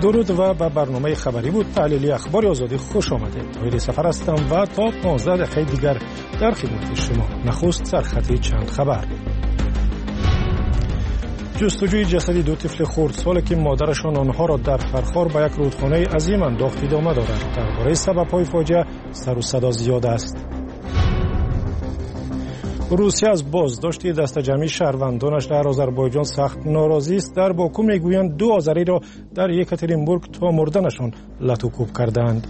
درود و به برنامه خبری بود تحلیلی اخبار آزادی خوش آمدید. طاهر سفر هستم و تا 15 دقیقه دیگر در خدمت شما. نخست سرخطی چند خبر. جستجوی جسدی دو طفل خردسال که مادرشان آنها را در فرخار به یک رودخانه عظیم انداخت ادامه دارد. درباره سبب‌های فاجعه سر و صدا زیاد است. روسیه از بازداشت دسته‌جمعی شهروندانش در آذربایجان سخت ناراضی است. در باکو میگویند 2 آذری را در یکاترینبورگ تا مردنشان لت و کوب کردند.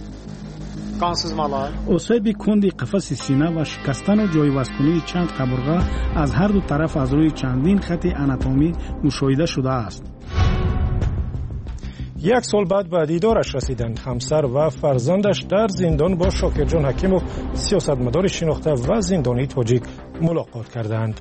اصابی کندی قفس سینه و شکستن و جایگزینی چند قبرغه از هر دو طرف از روی چندین خط آناتومی مشاهده شده است. 1 سال بعد به دیدارش رسیدند. همسر و فرزندش در زندان با شاکرجان حکیموف سیاستمدار شناخته و زندانی تاجیک ملاقات کردند.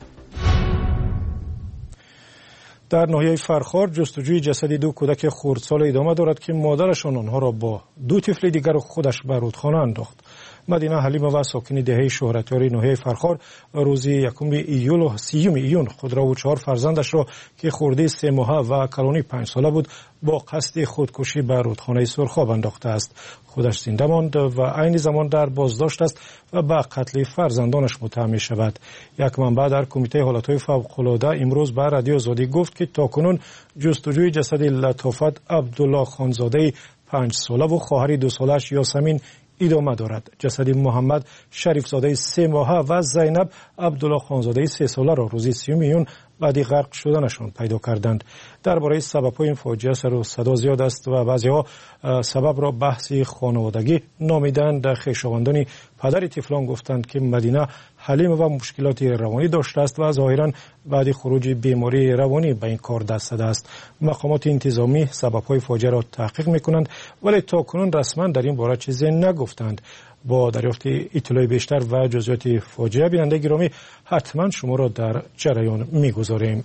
در ناحیه فرخار جستجوی جسدی 2 کودک خردسال ادامه دارد که مادرشان آنها را با 2 طفل دیگر خودش به رودخانه انداخت. مدینه حلیمه و ساکن دهه شهرتیار ناحیه فرخار روز 1 ایول و 3 ایون خود را و 4 فرزندش را که خردی 3 ماهه و کلانی 5 ساله بود با قصد خودکشی به رودخانه سرخاب انداخته است. خودش زنده ماند و عین زمان در بازداشت است و به قتل فرزندانش متهم می شود. یک منبع در کمیته حالتهای فوق‌العاده امروز به رادیو آزادی گفت که تاکنون جستجوی جسد لطافت عبدالله خانزاده 5 ساله و خواهر 2 سالش یاسمین ادامه دارد. جسد محمد شریف زاده 3 ماهه و زینب عبدالله خانزاده 3 ساله را روز 30 میلیون بعد غرق شدنشان پیدا کردند. درباره سبب‌های این فاجعه سر و صدا زیاد است و بعضی‌ها سبب را بحث خانوادگی نامیدند. خویشاوندان پدر طفلان گفتند که مدینه حلیم و مشکلات روانی داشته است و ظاهراً بعد خروج بیماری روانی به این کار دست زده است. مقامات انتظامی سبب‌های فاجعه را تحقیق می‌کنند ولی تاکنون رسما در این باره چیزی نگفتند. با دریافت اطلاع بیشتر و جزئیات فاجعه بیننده گرامی حتما شما را در جریان می‌گذاریم.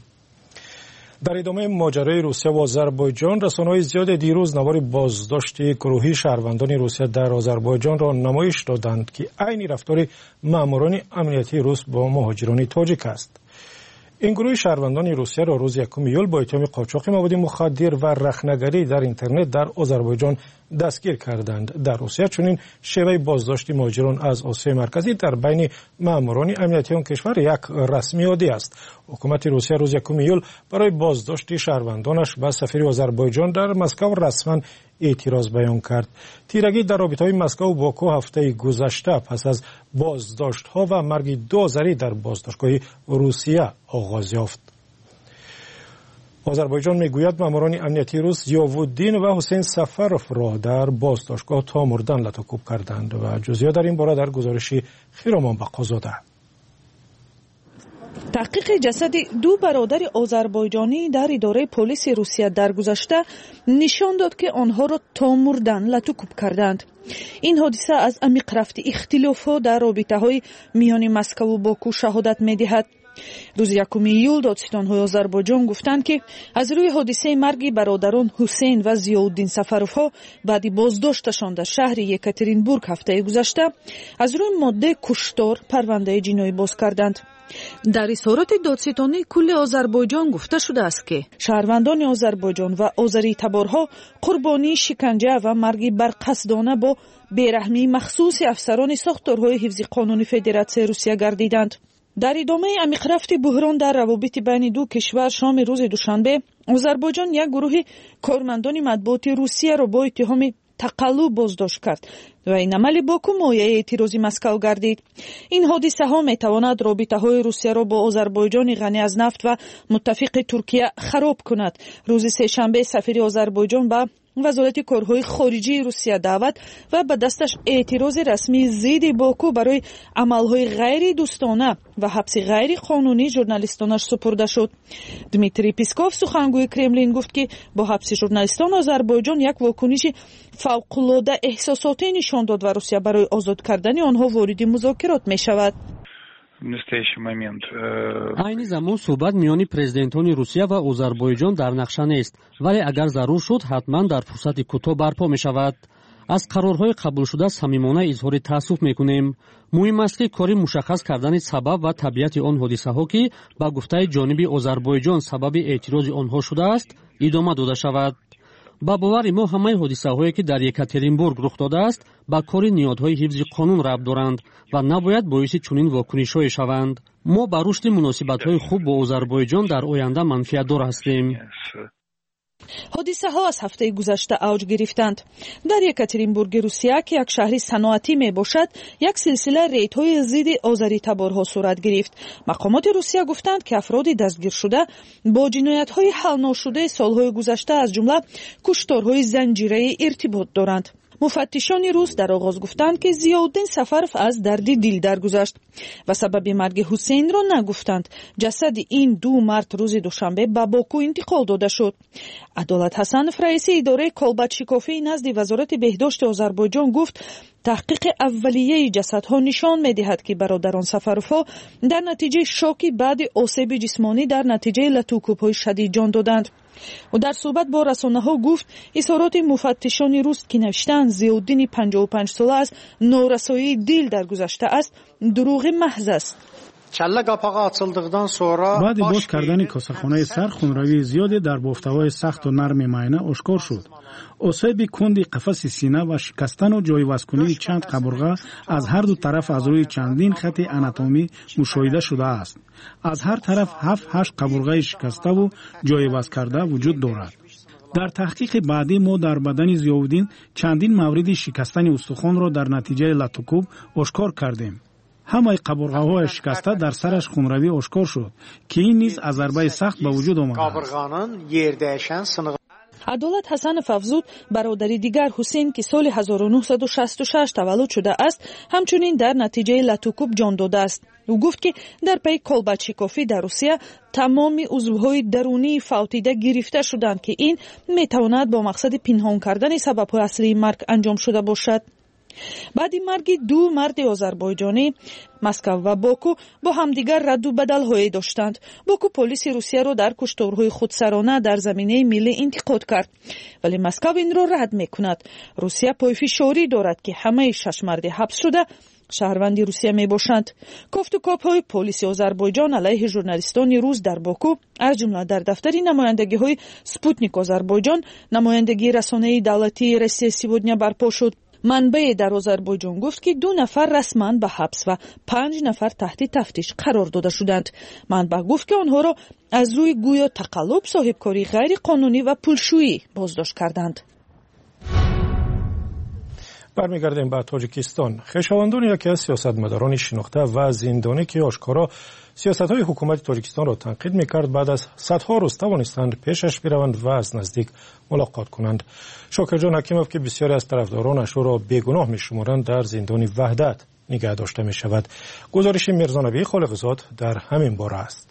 در ادامه ماجرای روسیه و آذربایجان رسانه‌های زیاد دیروز نوار بازداشت گروهی شهروندان روسیه در آذربایجان را نمایش دادند که عین رفتار ماموران امنیتی روس با مهاجران تاجیک است. این گروه شهروندان روسیه را روز 1 ایول با اتهام قاچاق مواد مخدر و رخنه‌گری در اینترنت در آذربایجان دستگیر کردند. در روسیه چنین شیوه بازداشت مهاجران از آسیای مرکزی در بین ماموران امنیتی آن کشور یک رسمی عادی است. حکومت روسیه روز 1 ایول برای بازداشت شهروندانش به سفیر آذربایجان در مسکو رسما اعتراض بیان کرد. تیرگی در رابطه‌های مسکو و باکو هفته گذشته پس از بازداشت‌ها و مرگ 2 آذری در بازداشتگاه روسیه آغاز یافت. آذربایجان میگوید ماموران امنیتی روس ضیاءالدین و حسین سفروف را در بازداشتگاه تا مردن لت و کوب کردند و جزئیات در این باره در گزارش خیرامان بقازاده. تحقیق جسد 2 برادر آذربایجانی در اداره پلیس روسیه در گذشته نشان داد که آنها را تا مردن لت و کوب کردند. این حادثه از عمیق رفت اختلافات در رابطه‌های میان مسکو و باکو شهادت می‌دهد. روز 1 ایول دادستان‌های آذربایجان گفتند که از روی حادثه مرگ برادران حسین و ضیاءالدین سفروف‌ها بعد بازداشتشان در شهر یکاترینبورگ هفته گذشته از روی ماده کشتار پرونده جنایی باز کردند. در اظهارات دادستانی کل آذربایجان گفته شده است که شهروندان آذربایجان و آذری تبارها قربانی شکنجه و مرگ برقصدانه با بیرحمی مخصوص افسران ساختارهای حفظ قانون فدراسیون روسیه گردیدند. در ادامه عمیق رفت بحران در روابط بین 2 کشور شام روز دوشنبه آذربایجان یک گروه کارمندان مطبوعات روسیه را با اتهام تقلب بازداشت کرد و این عمل باکو مایه اعتراضی مسکو گردید. این حادثه ها می تواند رابطه های روسیه را با آذربایجان غنی از نفت و متفق ترکیه خراب کند. روز سه شنبه سفیر آذربایجان به وزارت کارهای خارجی روسیه دعوت و به دستش اعتراض رسمی ضد باکو برای عملهای غیر دوستانه و حبس غیر قانونی ژورنالیستانش سپرده شد. دمیتری پیسکوف سخنگوی کرملین گفت که با حبس ژورنالیستان آذربایجان یک واکنش فوق‌العاده احساساتی نشان داد و روسیه برای آزاد کردن آنها وارد مذاکرات می شود. عین زمان صحبت میان پرزیدنتان روسیه و آذربایجان در نقشه نیست، ولی اگر ضرور شد حتما در فرصت کوتاه برپا می شود. از قرارهای قبول شده صمیمانه اظهار تأسف میکنیم. مهم است که کاری مشخص کردن سبب و طبیعت آن حادثه ها که با گفته جانب آذربایجان سبب اعتراض آنها شده است ادامه داده شود. ба бовари мо ҳамаи ҳодисаҳое ки дар Екатеринбург рух додааст ба кори ниёдҳои ҳифзи қонун рабт доранд ва набояд боиси чунин вокунишҳое шаванд. мо ба рушди муносибатҳои хуб бо Озарбойҷон дар оянда манфиатдор ҳастем. ҳодисаҳо аз ҳафтаи гузашта авҷ гирифтанд. дар Екатеринбурги Русия ки як шаҳри саноатӣ мебошад, як силсила рейдҳои зидди озаритаборҳо сурат гирифт. мақомоти Русия гуфтанд ки афроди дастгиршуда бо ҷиноятҳои ҳалношудаи солҳои гузашта аз ҷумла кушторҳои занҷираӣ иртибот доранд. муфаттишони рус дар оғоз гуфтанд ки Зиёддин Сафаров аз дарди дил даргузашт ва сабаби марги Ҳусейнро нагуфтанд. ҷасади ин ду мард рӯзи душанбе ба Боку интиқол дода шуд. Адолат Ҳасанов, раиси идораи колбатшикофии назди вазорати беҳдошти Озарбойҷон гуфт, таҳқиқи аввалияи ҷасадҳо нишон медиҳад ки бародарон Сафаровҳо дар натиҷаи шоки баъди осеби ҷисмонӣ дар натиҷаи латӯкӯбҳои шадид ҷон доданд. ӯ дар суҳбат бо расонаҳо гуфт, изҳороти муфаттишони рус ки навиштаанд Зиёддини 55-сола аз норасоии дил даргузаштааст, дурӯғи маҳз аст. баъди боз кардани косахонаи сар хунравии зиёде дар бофтаҳои сахту нарми майна ошкор шуд. осеби кунди қафаси сина ва шикастану ҷойвазкунии чанд қабурға аз ҳарду тараф аз рӯи чандин хати анатомӣ мушоҳида шудааст. аз ҳар тараф 7-8 қабурғаи шикаставу ҷойвазкарда вуҷуд дорад. дар таҳқиқи баъдӣ мо дар бадани Зиёддин чандин мавриди шикастани устухонро дар натиҷаи латукуб ошкор кардем. ҳамаи қабурғаҳои шикаста дар сараш хунравӣ ошкор шуд, ки ин низ аз зарбаи сахт ба вуҷуд омадааст. Адолат Ҳасанов афзуд, бародари дигар Ҳусейн ки соли 1966 таваллуд шудааст, ҳамчунин дар натиҷаи латукуб ҷон додааст. ӯ гуфт ки дар пайи колбатшикофӣ дар Русия тамоми узвҳои дарунии фавтида гирифта шуданд, ки ин метавонад бо мақсади пинҳон кардани сабабҳои аслии марг анҷом шуда бошад. баъди марги ду марди озарбойҷонӣ, Москав ва Боку бо ҳамдигар радду бадалҳое доштанд. Боку полиси Русияро дар кушторҳои худсарона дар заминаи миллӣ интиқод кард, вале Москав инро рад мекунад. Русия пойфишорӣ дорад ки ҳамаи 6 марди ҳабс шуда шаҳрванди Русия мебошанд. Кофтукопҳои полиси Озарбойҷон алайҳи журналистони рус дар Боку, аз ҷумла дар дафтари намояндагиҳои Спутник Озарбойҷон, намояндагии расонаи давлатии Россия сегодня барпо шуд. манбаи дар Озарбойҷон гуфт ки 2 нафар расман ба ҳабс ва 5 нафар таҳти тафтиш қарор дода шуданд. манба гуфт ки онҳоро аз рӯи гӯё тақаллуб, соҳибкории ғайриқонунӣ ва пулшӯӣ боздошт карданд. бармегардем ба Тоҷикистон. хешовандони яке аз сиёсатмадорони шинохта ва зиндонӣ ки ошкоро сиёсатҳои ҳукумати Тоҷикистонро танқид мекард, баъд аз садҳо рӯз тавонистанд пешаш бираванд ва аз наздик мулоқот кунанд. Шокирҷон Ҳакимов ки бисёре аз тарафдоронаш ӯро бегуноҳ мешуморанд, дар зиндони ваҳдат нигаҳ дошта мешавад. гузориши Мирзонабии Холиқзод дар ҳамин бора аст.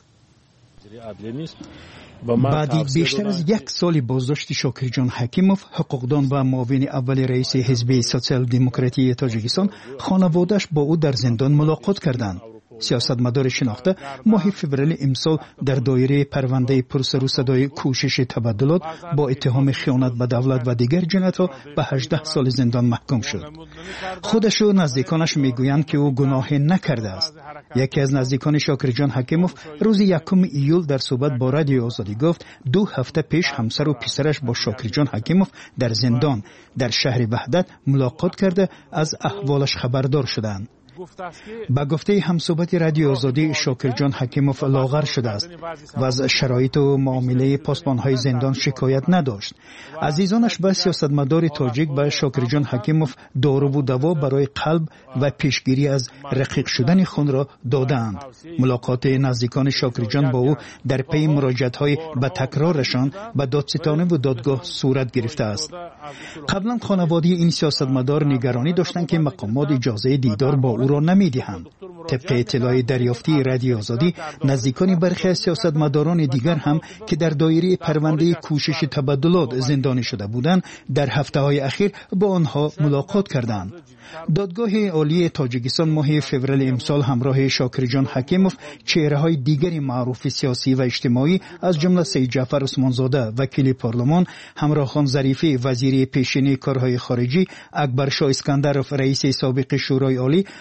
баъди бештар аз як соли боздошти Шокирҷон Ҳакимов, ҳуқуқдон ва муовини аввали раиси ҳизби социал-демократии Тоҷикистон, хонаводааш бо ӯ дар зиндон мулоқот карданд. сиёсатмадори шинохта моҳи феврали имсол дар доираи парвандаи пурсару садои кӯшиши табаддулот бо иттиҳоми хиёнат ба давлат ва дигар ҷиноятҳо ба 18 соли зиндон маҳкум шуд. худашу наздиконаш мегӯянд ки ӯ гуноҳе накардааст. яке аз наздикони Шокирҷон Ҳакимов рӯзи 1 июл дар суҳбат бо Радиои Озодӣ гуфт, 2 ҳафта пеш ҳамсару писараш бо Шокирҷон Ҳакимов дар зиндон дар шаҳри Ваҳдат мулоқот карда аз аҳволаш хабардор шуданд. ба гуфтаи ҳамсӯҳбати Радиои Озодӣ, Шокирҷон Ҳакимов лоғар шудааст ва аз шароиту муомилаи посбонҳои зиндон шикоят надошт. азизонаш ба сиёсатмадори тоҷик ба Шокирҷон Ҳакимов доруву даво барои қалб ва пешгирӣ аз рақиқ шудани хунро додаанд. мулоқоти наздикони Шокирҷон бо ӯ дар пайи муроҷиатҳои ба такрорашон ба додситонаву додгоҳ сурат гирифтааст. қаблан хонаводаи ин сиёсатмадор нигаронӣ доштанд ки мақомот иҷозаи дидор бо ӯро намедиҳанд. طبق اطلاع دریافتی رادیو آزادی نزدیکان برخی از سیاستمداران دیگر هم که در دایره پرونده کوشش تبادلات زندانی شده بودند در هفته‌های اخیر با آنها ملاقات کردند. دادگاه عالی تاجیکستان ماه فوریه امسال همراه شاکرجان حکیموف چهره‌های دیگری معروف سیاسی و اجتماعی از جمله سید جعفر عثمانزاده وکیل پارلمان، همراه خان ظریفی وزیر پیشین کارهای خارجی، اکبر شاه اسکندرов رئیس سابق شورای عالی،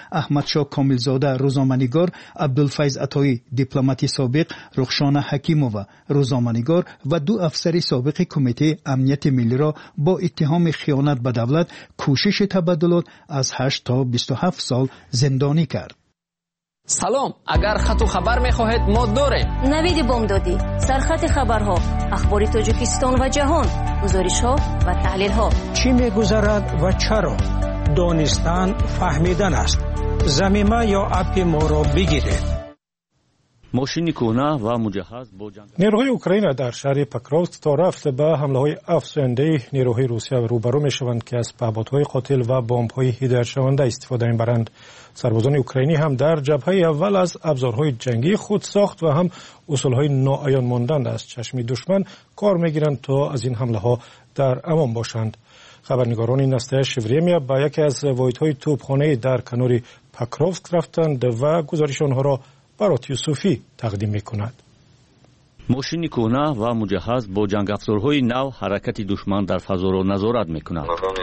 احمدشاه کاملزاده روزنامه‌نگار، عبدالفیض عطایی دیپلمات سابق، رخشانه حکیمووا روزنامه‌نگار و 2 افسر سابق کمیته امنیت ملی را با اتهام خیانت به دولت کوشش تبادلات از 8 تا 27 سال زندانی کرد. سلام، اگر خط و خبر می‌خواهید ما داریم. نوید بامدادی، سرخط خبرها، اخبار تاجیکستان و جهان، گزارش‌ها و تحلیل‌ها. چی می‌گذرد و چرا؟ دانستن فهمیدن است. ضمیمه یا اپ ما را بگیرید. ماشین کهنه و مجهز با جنگ. نیروهای اوکراین در شهر پکروفسک تا رفته به حمله‌های افزاینده نیروهای روسیه روبرو می‌شوند که از پهپادهای قاتل و بمب‌های هدایت شونده استفاده می‌برند. سربازان اوکراینی هم در جبهه اول از ابزارهای جنگی خود ساخت و هم اصولهای ناعیان ماندند از چشم دشمن کار می‌گیرند تا از این حمله‌ها در امان باشند. خبرنگاران نسته شوریمیا با یکی از واحدهای توپخانه در کنار پکروفسک رفتند و گزارش آنها را برات یوسفی تقدیم می‌کند. ماشین کهنه و مجهز با جنگ افزارهای نو حرکت دشمن در فضا را نظارت می‌کند.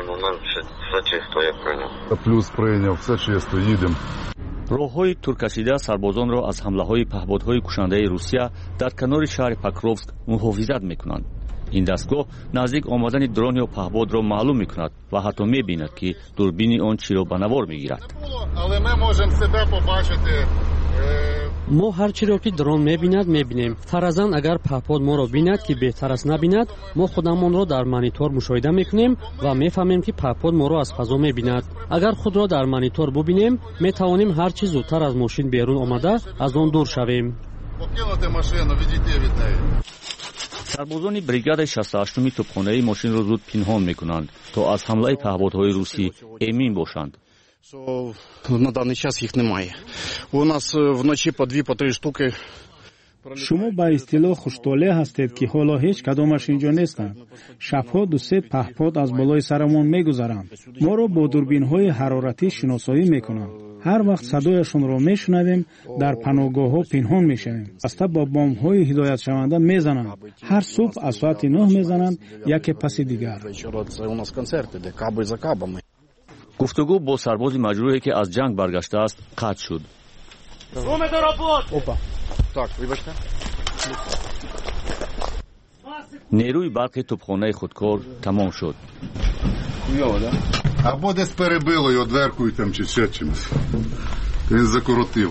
Плюс прийняв, все чисто, їдемо. راه‌های ترکشیده سربازان را از حمله‌های پهپادهای کشنده روسیه در کنار شهر پکروفسک محافظت می‌کنند. این دستگاه نزدیک آمدن درون یا پهپاد را معلوم می‌کند و حتی می‌بیند که دوربین آن چی را به نوار می‌گیرد. ما هر چی را که درون می‌بینیم. فرضاً اگر پهپاد ما را بیند که بهتر است نبیند، ما خودمان را در مانیتور مشاهده می‌کنیم و می‌فهمیم که پهپاد ما را از فضا می‌بیند. اگر خود را در مانیتور ببینیم، می‌توانیم هر چی زودتر از ماشین بیرون آمده از آن دور شویم. سربازان بریگاد 68 توپخانه ماشین را زود پنهان می‌کنند تا از حمله پهپادهای روسی امین باشند. На даний час їх немає. У нас вночі по 2-3 штуки. شما با اصطلاح خوش‌طالع هستید که حالا هیچ کدامش اینجا نیستند. شب‌ها 2-3 پهپاد از بالای سرمان می‌گذرند. ما را با دوربین‌های حرارتی شناسایی می‌کنند. هر وقت صدایشان را می‌شنویم در پناهگاه‌ها پنهان می‌شویم. بسته با بمب‌های هدایت شونده می‌زنند. هر صبح از ساعت 9 می‌زنند یکی پس دیگر. گفتگو با سرباز مجروحی که از جنگ برگشته است قطع شد. نیروی برق توپخانه خودکار تمام شد. Або десь перебило його дверкою там чи ще чимось. Він закоротив.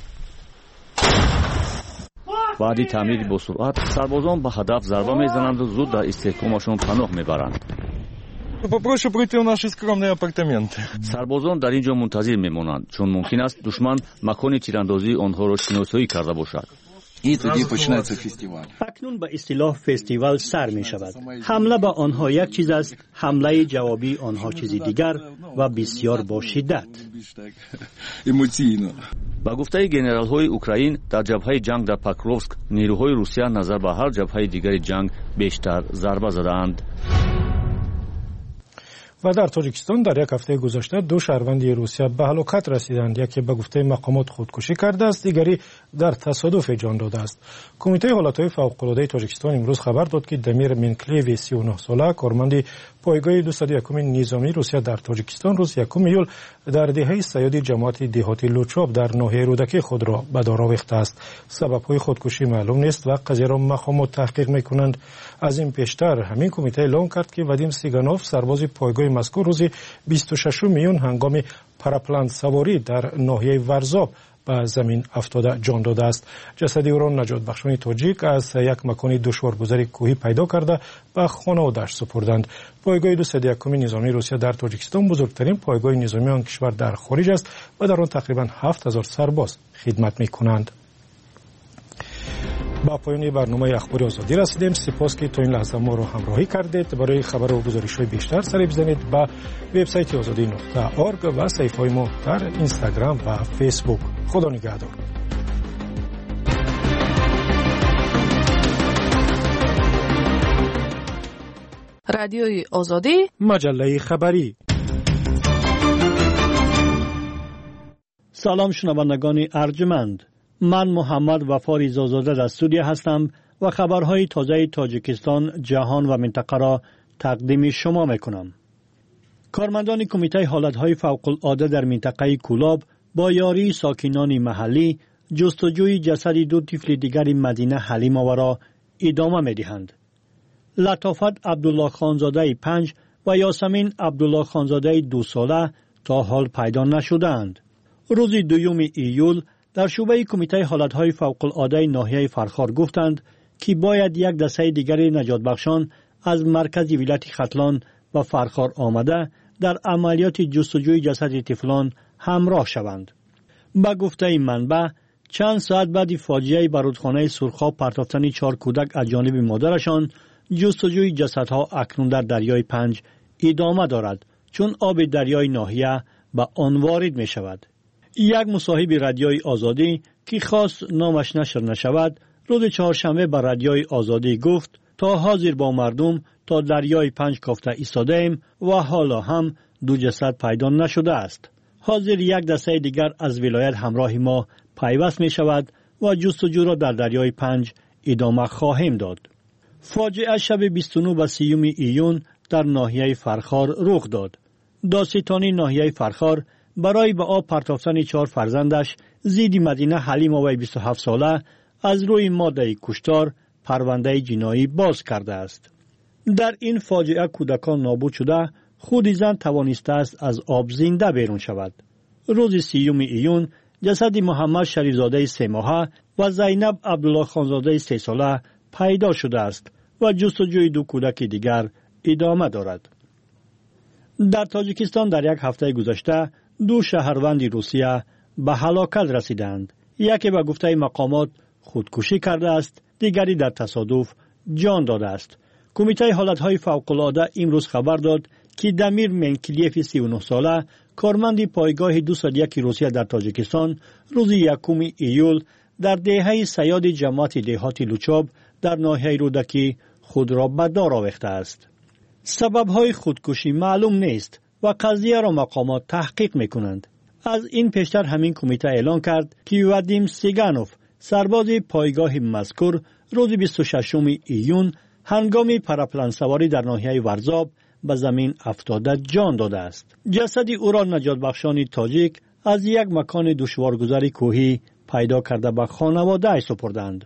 بعد تعمیر با سرعت سربازان به هدف ضربه میزنند و زود در استحکامشان پناه میبرند. Попрошу пройти в наші скромні апартаменти. سربازان در اینجا منتظر میمانند چون ممکن است دشمن مکان تیراندازی آنها را شناسایی کرده باشد. І тоді починається фестиваль. اکنون به اصطلاح فستیوال سر می شود. حمله به آنها یک چیز است، حمله جوابی آنها چیزی دیگر و بسیار با شدت. Емоційно. با گفته گنرال های اوکراین در جبهه جنگ در پکروفسک نیروهای روسیه نظر به هر جبهه دیگر جنگ بیشتر ضربه زدند. و در تاجیکستان در یک هفته گذشته 2 شهروند روسیه به هلاکت رسیدند. یکی به گفته مقامات خودکشی کرده است، دیگری در تصادف جان داده است. کمیته حالتهای فوق‌العاده تاجیکستان امروز خبر داد که دمیر منکلیو 39 ساله کارمند پایگاه 201 نظامی روسیه در تاجیکستان روز 1 ایول در دهه صیاد جماعت دهاتی لوچاب در ناحیه رودکی خود را به دار آویخته است. سبب‌های خودکشی معلوم نیست و قضیه را مقامات تحقیق می‌کنند. از این پیشتر همین کمیته اعلام کرد که وادیم سیگانوف سرباز پایگاه مسکو روز 26 میون هنگام پراپلان سواری در ناحیه ورزاب به زمین افتاده جان داده است. جسد او را نجات بخشان تاجیک از یک مکان دشوارگذر کوهی پیدا کرده به خانواده‌اش سپردند. پایگاه 201 نظامی روسیه در تاجیکستان بزرگترین پایگاه نظامی آن کشور در خارج است و در آن تقریبا 7000 سرباز خدمت می‌کنند. با پایان برنامه اخباری آزادی رسیدیم. سپاس که تا این لحظه ما رو همراهی کردید. برای خبر و گزارش‌های بیشتر سری بزنید به وبسایت azadi.org و صفحه‌های ما در اینستاگرام و فیسبوک. خدا نگهدار. رادیوی آزادی، مجله خبری. سلام شنوندگان ارجمند. من محمد وفا ریزازاده از استودیو هستم و خبرهای تازه تاجیکستان، جهان و منطقه را تقدیم شما میکنم. کارمندان کمیته حالتهای فوق‌العاده در منطقه کولاب با یاری ساکنان محلی جستجوی جسد دو طفل دیگر مدینه حلیمه را ادامه می‌دهند. لطافت عبدالله خانزاده 5 و یاسمین عبدالله خانزاده 2 ساله تا حال پیدا نشدند. روز 2 ایول در شعبه کمیته حالتهای فوق‌العاده ناحیه فرخار گفتند که باید یک دسته دیگر نجات بخشان از مرکز ولایت ختلان و فرخار آمده در عملیات جستجوی جسد طفلان همراه شوند. با گفته منبع چند ساعت بعد فاجعه بارودخانه سرخاب پرتافتن 4 کودک از جانب مادرشان، جستجوی جسدها اکنون در دریای پنج ادامه دارد چون آب دریای ناحیه به آن وارد می شود. یک مصاحب رادیوی آزادی که خواست نامش نشر نشود روز چهارشنبه به رادیوی آزادی گفت تا حاضر با مردم تا دریای پنج کافته ایستاده ایم و حالا هم 2 جسد پیدا نشده است. حاضر یک دسته دیگر از ولایت همراه ما پیوست می شود و جستجو را در دریای پنج ادامه خواهیم داد. فاجعه شب 29 و 30 ایون در ناحیه فرخار رخ داد. داستانی ناحیه فرخار برای به آب پرتافتن 4 فرزندش زیدی مدینه حلیمه و 27 ساله از روی ماده کشتار پرونده جنایی باز کرده است. در این فاجعه کودکان نابود شده، خود زن توانسته است از آب زنده بیرون شود. روز 30 ایون جسد محمد شریفزاده 3 ماهه و زینب عبدالله خانزاده 3 ساله پیدا شده است و جستجوی 2 کودک دیگر ادامه دارد. در تاجیکستان در یک هفته گذشته 2 شهروند روسیه به هلاکت رسیدند. یکی به گفته مقامات خودکشی کرده است، دیگری در تصادف جان داده است. کمیته حالتهای فوق‌العاده امروز خبر داد که دمیر منکلیف 39 ساله کارمند پایگاه 201 روسیه در تاجیکستان روز 1 ایول در دهه صیاد جماعت دهاتی لوچاب در ناحیه رودکی خود را به دار آویخته است. سبب‌های خودکشی معلوم نیست و قضیه را مقامات تحقیق می‌کنند. از این پیشتر همین کمیته اعلان کرد که وادیم سیگانوف سرباز پایگاه مذکور روز 26 ایون هنگام پراپلان سواری در ناحیه ورزاب به زمین افتاده جان داده است. جسد او را نجات بخشان تاجیک از یک مکان دشوارگذر کوهی پیدا کرده به خانواده سپردند.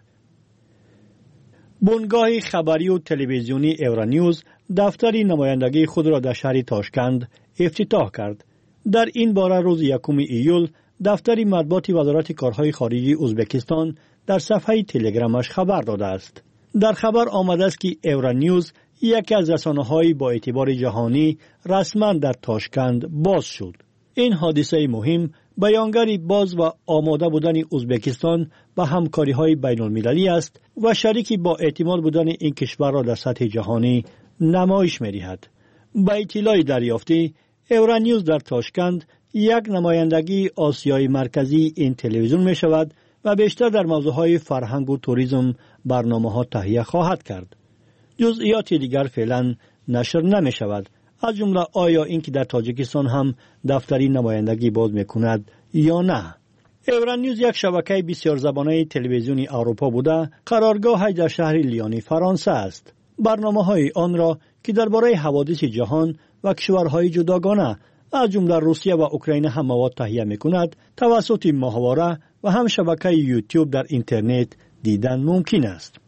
بنگاه خبری و تلویزیونی اورانیوز دفتر نمایندگی خود را در شهر تاشکند افتتاح کرد. در این باره روز 1 ایول دفتر مطبوعات وزارت کارهای خارجی ازبکستان در صفحه تلگرامش خبر داده است. در خبر آمده است که اورانیوز یکی از رسانه‌های با اعتبار جهانی رسما در تاشکند باز شد. این حادثه مهم بیانگر باز و آماده بودن ازبکستان به همکاری‌های بین‌المللی است و شریکی با احتمال بودن این کشور را در سطح جهانی نمایش می‌دهد. با اطلاع دریافتی اورانیوز در تاشکند یک نمایندگی آسیای مرکزی این تلویزیون می شود و بیشتر در موضوعهای فرهنگ و توریسم برنامه‌ها تهیه خواهد کرد. جزئیات دیگر فعلا نشر نمی شود. از جمله آیا اینکه در تاجیکستان هم دفتری نمایندگی باز می کند یا نه. اورانیوز یک شبکه بسیار زبانه تلویزیونی اروپا بوده، قرارگاهش در شهر لیانی فرانسه است. برنامه‌های آن را که درباره حوادث جهان و کشورهای جداگانه از جمله روسیه و اوکراین هم مواد تهیه می‌کند، توسط ماهواره و هم شبکه یوتیوب در اینترنت دیدن ممکن است.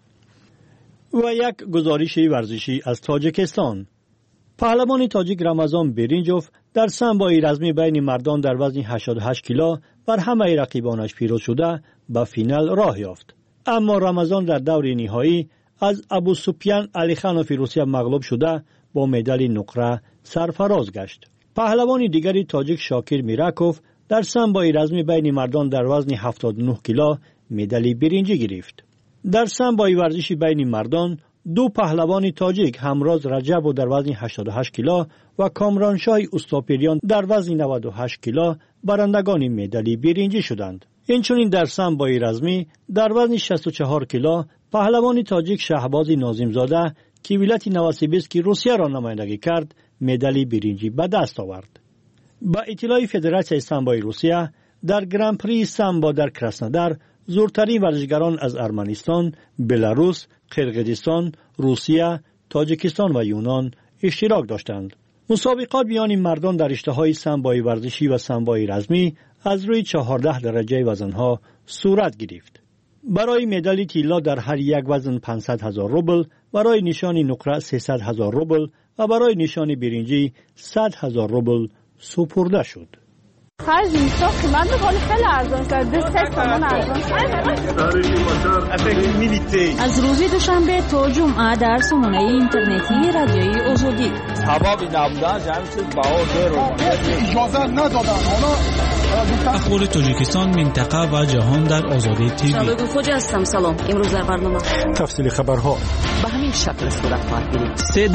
و یک گزارش ورزشی از تاجیکستان. پهلوان تاجیک رمضان برینجوف در سنبای رزمی بین مردان در وزن 88 کیلو بر همه رقیبانش پیروز شده به فینال راه یافت. اما رمضان در دور نهایی از ابو سفیان علیخانوف روسیه مغلوب شده با مدال نقره سرفراز گشت. پهلوان دیگری تاجیک شاکر میراکوف در سنبای رزمی بین مردان در وزن 79 کیلو مدال برنجی گرفت. در سنبای ورزشی بین مردان 2 پهلوان تاجیک همراز رجب و در وزن 88 کیلو و کامرانشاه استاپریان در وزن 98 کیلو برندگان مدال برنجی شدند. اینچنین در سنبای رزمی در وزن 64 کیلو پهلوان تاجیک شهباز ناظمزاده که ولایت نوسیبیرسک روسیه را نمایندگی کرد مدال برنجی به دست آورد. با اطلاع فدراسیون سامبای روسیه در گران پری سامبا در کراسنودار زورترین ورزشگران از ارمنستان، بلاروس، قرقیزستان، روسیه، تاجیکستان و یونان اشتراک داشتند. مسابقات میان مردان در رشته‌های سامبای ورزشی و سامبای رزمی از روی 14 درجه وزنها صورت گرفت. برای مدال طلا در هر یک وزن 500,000 روبل، برای نشان نقره 300,000 روبل و برای نشان برنجی 100,000 روبل سپرده شد. خرج میساخت قیمت خیلی خیلی ارزان شد. 2 تومان ارزان شد. از روز دوشنبه تا جمعه در سامانه اینترنتی رادیوی آزادی سبب نبودن جمع چیز بها اجازه ندادن. اخبار تاجیکستان، منطقه و جهان در آزادی تیوی. شباب خوش هستم. سلام. امروز در برنامه تفصیل خبرها به همین شکل صورت خواهد گرفت.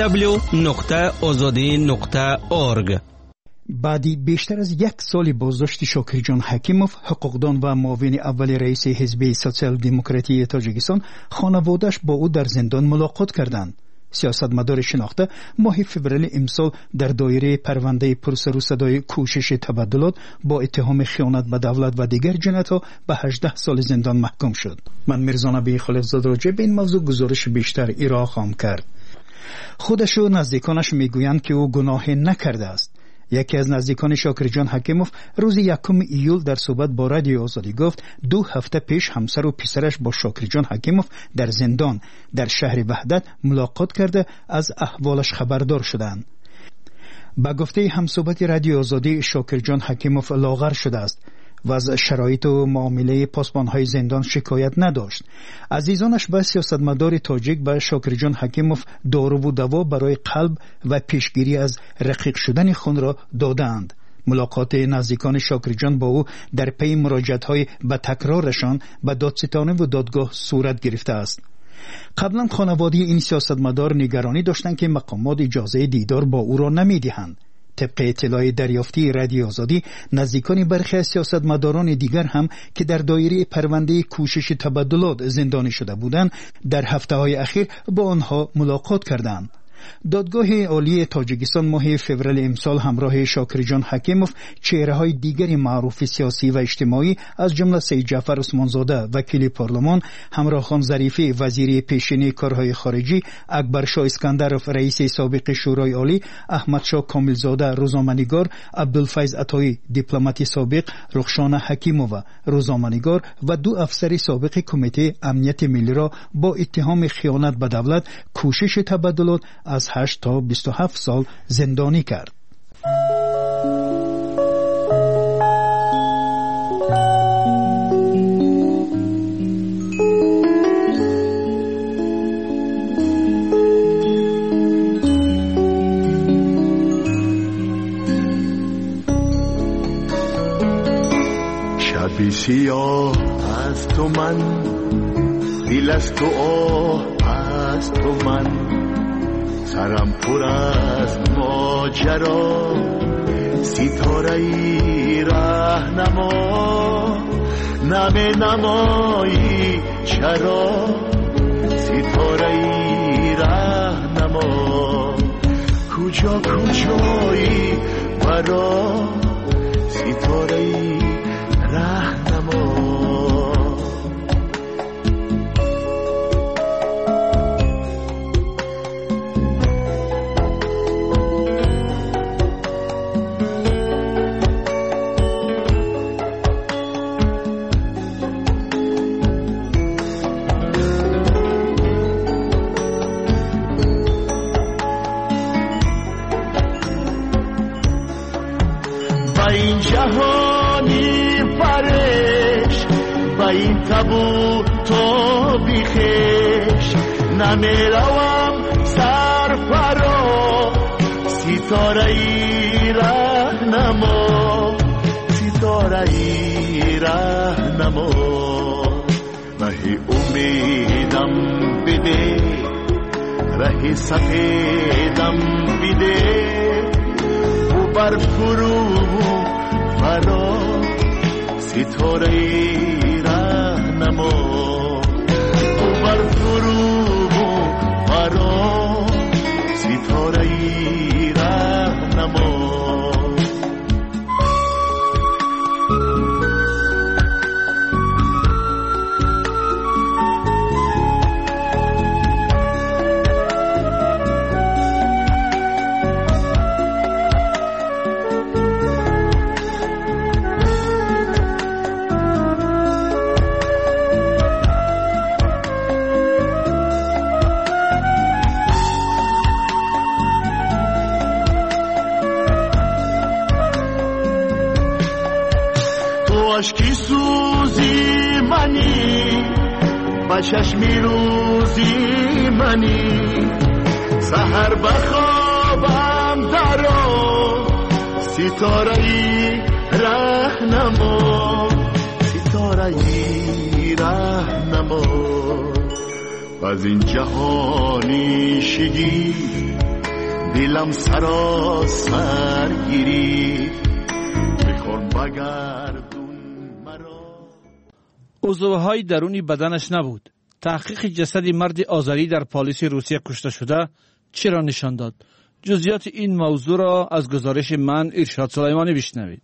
www.azadi.org. بعدی بیشتر از 1 سال بازداشت شاکرجان حکیموف، حقوقدان و معاون اول رئیس حزب سوسیال دموکراتی تاجیکستان، خانواده‌اش با او در زندان ملاقات کردند. سیاستمدار شناخته ماه فوریه امسال در دایره پرونده پرسر و صدای کوشش تبادلات با اتهام خیانت به دولت و دیگر جنایت‌ها به 18 سال زندان محکوم شد. من میرزا نبی خلیفزاده راجع به این موضوع گزارش بیشتر ارائه خواهم کرد. خودش و نزدیکانش میگویند که او گناهی نکرده است. یکی از نزدیکان شاکرجان حکیموف روز 1 ایول در صحبت با رادیو آزادی گفت 2 هفته پیش همسر و پسرش با شاکرجان حکیموف در زندان در شهر وحدت ملاقات کرده از احوالش خبردار شدند. با گفته همصحبت رادیو آزادی، شاکرجان حکیموف لاغر شده است و از شرایط و معامله پاسبان‌های زندان شکایت نداشت. عزیزانش به سیاستمدار تاجیک به شاکرجان حکیموف دارو و دوا برای قلب و پیشگیری از رقیق شدن خون را دادند. ملاقات نزدیکان شاکرجان با او در پی مراجعت‌های به تکرارشان به دادستانی و دادگاه صورت گرفته است. قبلا خانواده این سیاستمدار نگرانی داشتند که مقامات اجازه دیدار با او را نمی‌دهند. طبق اطلاع دریافتی رادیو آزادی، نزدیکان برخی از سیاستمداران دیگر هم که در دایره پرونده کوشش تبادلات زندانی شده بودند در هفته‌های اخیر با آنها ملاقات کردند. دادگاه عالی تاجیکستان ماه فوریه امسال همراه شاکرجان حکیموف چهره‌های دیگر معروف سیاسی و اجتماعی از جمله سید جعفر عثمانزاده وکیل پارلمان، همراه خان ظریفی وزیر پیشین کارهای خارجی، اکبر شاه اسکندرов رئیس سابق شورای عالی، احمد شاه کاملزاده روزنامه‌نگار، عبدالفیض عطایی دیپلمات سابق، رخشان حکیمووا روزنامه‌نگار و 2 افسر سابق کمیته امنیت ملی را با اتهام خیانت به دولت کوشش تبادلات از 8 تا 27 سال زندانی کرد. شبی سیاه از تو من، دل از تو آه از تو من، سرم پر از ماجرا، ستاره ای راهنما، نمی نمایی چرا، ستاره ای راهنما، کجا کجایی برا، ستاره ای راهنما. این جهانی پرش با این تبو تو بیخش نمیروم سر فرا ستاره ای راهنما ستاره ای راهنما مهی امیدم بده ره سفیدم بده و بر فرو فرا ستاره ای راهنما و بر فرو فرا ستاره ای راهنما. منی با چشمی روزی منی سحر بخوابم درو ستاره‌ای رهنما ستاره‌ای رهنما از این جهانی شگی دلم سراسر گیری بخون بگردون مرا. عضوهای درونی بدنش نبود. تحقیق جسد مرد آذری در پالیس روسیه کشته شده چرا نشان داد؟ جزئیات این موضوع را از گزارش من ارشاد سلیمانی بشنوید.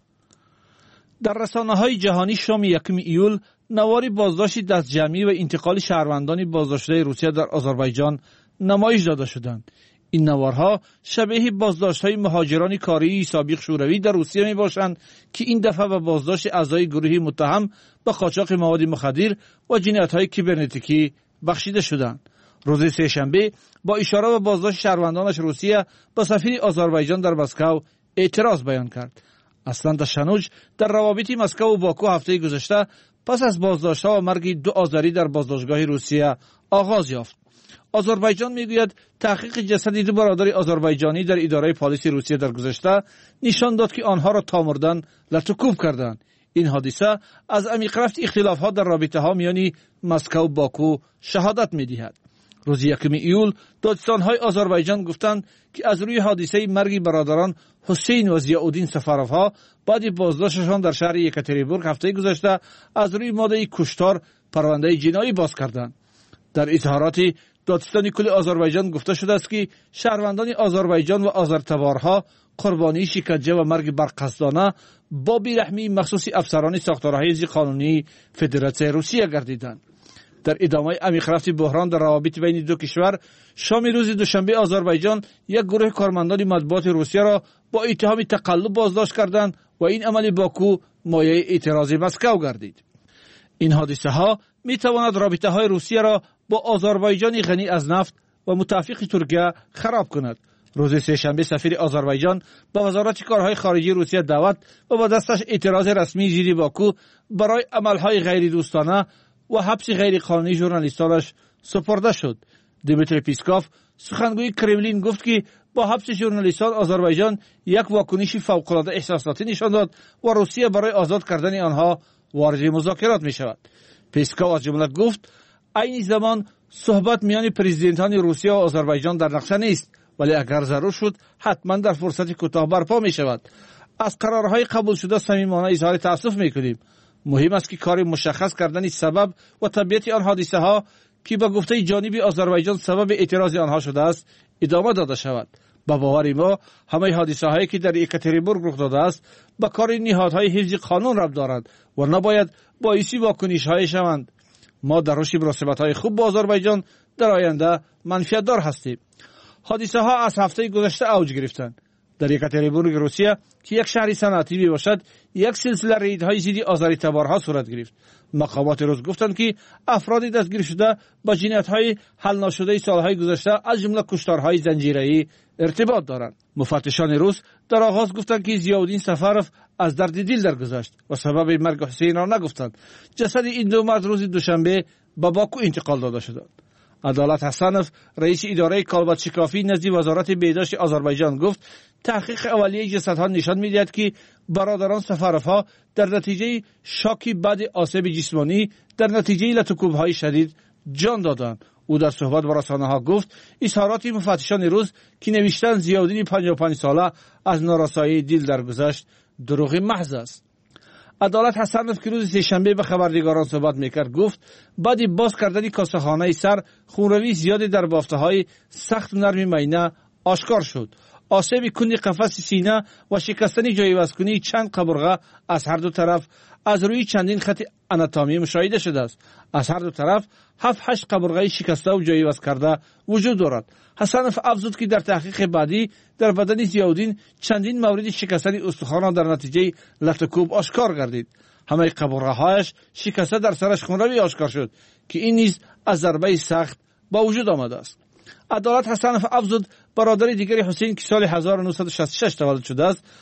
در رسانه‌های جهانی شام 1 ایول نواری بازداشت دستجمعی و انتقال شهروندان بازداشته روسیه در آذربایجان نمایش داده شدند. این نوارها شبیه بازداشت‌های مهاجران کاری سابق شوروی در روسیه می‌باشند که این دفعه به بازداشت اعضای گروهی متهم به قاچاق مواد مخدر و جنایت‌های کیبرنتیکی بخشیده شدند. روز سه‌شنبه با اشاره به بازداشت شهروندانش روسیه با سفیر آذربایجان در مسکو اعتراض بیان کرد. اصلا تشنج در روابط مسکو و باکو هفته گذشته پس از بازداشت‌ها و مرگ 2 آذری در بازداشتگاه روسیه آغاز یافت. آذربایجان میگوید تحقیق جسد 2 برادر آذربایجانی در اداره پلیس روسیه در گذشته نشان داد که آنها را تا مردن لطوکوب کردند. این حادثه از عمیق رفت اختلافات در رابطه‌ها میان مسکو و باکو شهادت می‌دهد. روز 1 ایول دادستان‌های آذربایجان گفتند که از روی حادثه مرگ برادران حسین و ضیاءالدین سفروها بعد بازداشتشان در شهر یکاترینبورگ هفته گذشته از روی ماده کشتار پرونده جنایی باز کردند. در اظهارات دادستان کل آذربایجان گفته شده است که شهروندان آذربایجان و آذرتبارها قربانی شکنجه و مرگ برقصدانه با بیرحمی مخصوص افسران ساختارهای حفظ قانونی فدراسیون روسیه گردیدند. در ادامه عمیق رفت بحران در روابط بین 2 کشور، شام روز دوشنبه آذربایجان یک گروه کارمندان مطبوعات روسیه را با اتهام تقلب بازداشت کردند و این عمل باکو مایه اعتراض مسکو گردید. این حادثه ها می تواند رابطه های روسیه را با آذربایجان غنی از نفت و متفق ترکیه خراب کند. روز سه‌شنبه سفیر آذربایجان به وزارت کارهای خارجی روسیه دعوت و با دستش اعتراض رسمی زیر باکو برای عملهای غیر دوستانه و حبس غیر قانونی ژورنالیستانش سپرده شد. دیمیتری پیسکوف سخنگوی کرملین گفت که با حبس ژورنالیستان آذربایجان یک واکنش فوق‌العاده احساساتی نشان داد و روسیه برای آزاد کردن آنها وارد مذاکرات می شود. پیسکوف از جمله گفت این زمان صحبت میان پرزیدنتان روسیه و آذربایجان در نقشه نیست، ولی اگر ضرور شد حتما در فرصت کوتاه برپا می شود. از قرارهای قبول شده صمیمانه اظهار تأسف می کنیم. مهم است که کار مشخص کردن سبب و طبیعت آن حادثه ها که به گفته جانب آذربایجان سبب اعتراض آنها شده است ادامه داده شود. با باور ما همه حادثه هایی که در یکاترینبورگ رخ داده است به کار نهادهای حفظ قانون ربط دارند و نباید باعث واکنش های شوند. ما در رشد مناسبت های خوب با آذربایجان در آینده منفعت دار هستیم. حادثه ها از هفته گذشته اوج گرفتند. در یکاترینبورگ روسیه که یک شهر صنعتی میباشد یک سلسله ریدهای ضد آذری‌تبارها صورت گرفت. مقامات روس گفتند که افراد دستگیر شده با جنایت‌های حل نشده سالهای گذشته از جمله کشتارهای زنجیره‌ای ارتباط دارند. مفتشان روس در آغاز گفتند که ضیاءالدین سفروف از درد دل درگذشت و سبب مرگ حسین را نگفتند. جسد این 2 مرد روز دوشنبه به باکو انتقال داده شد. عدالت حسنوف رئیس اداره کالبد شکافی نزد وزارت بهداشت آذربایجان گفت تحقیق اولیه جسدها نشان می‌دهد که برادران سفروف‌ها در نتیجه شاکی بعد آسیب جسمانی در نتیجه لطوکوب‌های شدید جان دادند. او در صحبت با رسانه‌ها گفت اظهارات مفتشان روز که نوشتن ضیاءالدین 55 ساله از نارسایی دل درگذشت دروغ محض است. عدالت حسنوف که روز سه‌شنبه به خبرنگاران صحبت میکرد گفت بعد باز کردن کاسه‌خانه سر خونروی زیادی در بافته‌های سخت و نرم معینه آشکار شد. آسیب کند قفس سینه و شکستن جای وزن‌کنی چند قبرغه از هر 2 طرف از روی چندین خط آناتومی مشاهده شده است. از هر 2 طرف 7-8 قبرغه شکسته و جای وزن کرده وجود دارد. حسنوف افزود که در تحقیق بعدی در بدن ضیاءالدین چندین مورد شکستن استخوان در نتیجه لطوکوب آشکار گردید. همه قبرغه‌هایش شکسته در سرش خونروی آشکار شد که این نیز از ضربه سخت با وجود آمده است. عدالت حسنوف افزود برادر دیگر حسین که سال 1966 تولد شده است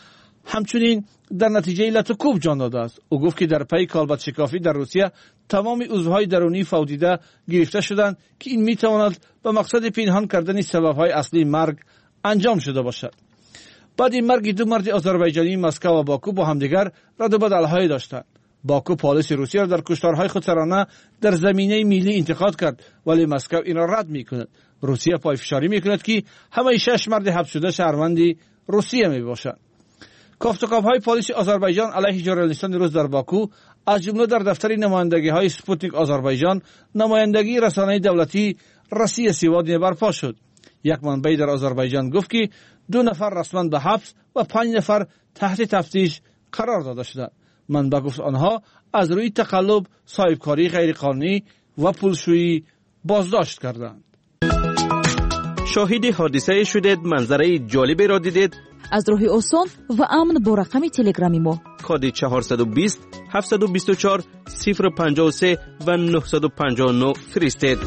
همچنین در نتیجه لتوکوب جان داده است. او گفت که در پی کالبد شکافی در روسیه تمام عضوهای درونی فودیده گرفته شدند که این میتواند به مقصد پنهان کردن سببهای اصلی مرگ انجام شده باشد. بعد این مرگ دو مرد آذربایجانی مسکو و باکو با همدیگر رد و بدل‌های داشتند. باکو پالیس روسیه را در کشتارهای خودسرانه در زمینه ملی انتقاد کرد، ولی مسکو این را رد میکند. روسیه پایفشاری میکند که همه 6 مرد حبس شده شهروند روسیه میباشند. کافتوکاوهای پلیس آذربایجان علیه ژورنالیستان روس در باکو از جمله در دفتر نمایندگی‌های سپوتنیک آذربایجان نمایندگی رسانه دولتی روسیه سیوادی برپا شد. یک منبع در آذربایجان گفت که 2 نفر رسما به حبس و 5 نفر تحت تفتیش قرار داده شدند. منبع گفت آنها از روی تقلب، صاحبکاری غیرقانونی و پولشویی بازداشت کردند. شاهد حادثه شدید، منظره جالبی را دیدید؟ از راه آسان و امن با رقم تلگرامی ما کد 420 724 053 و 959 فرستید.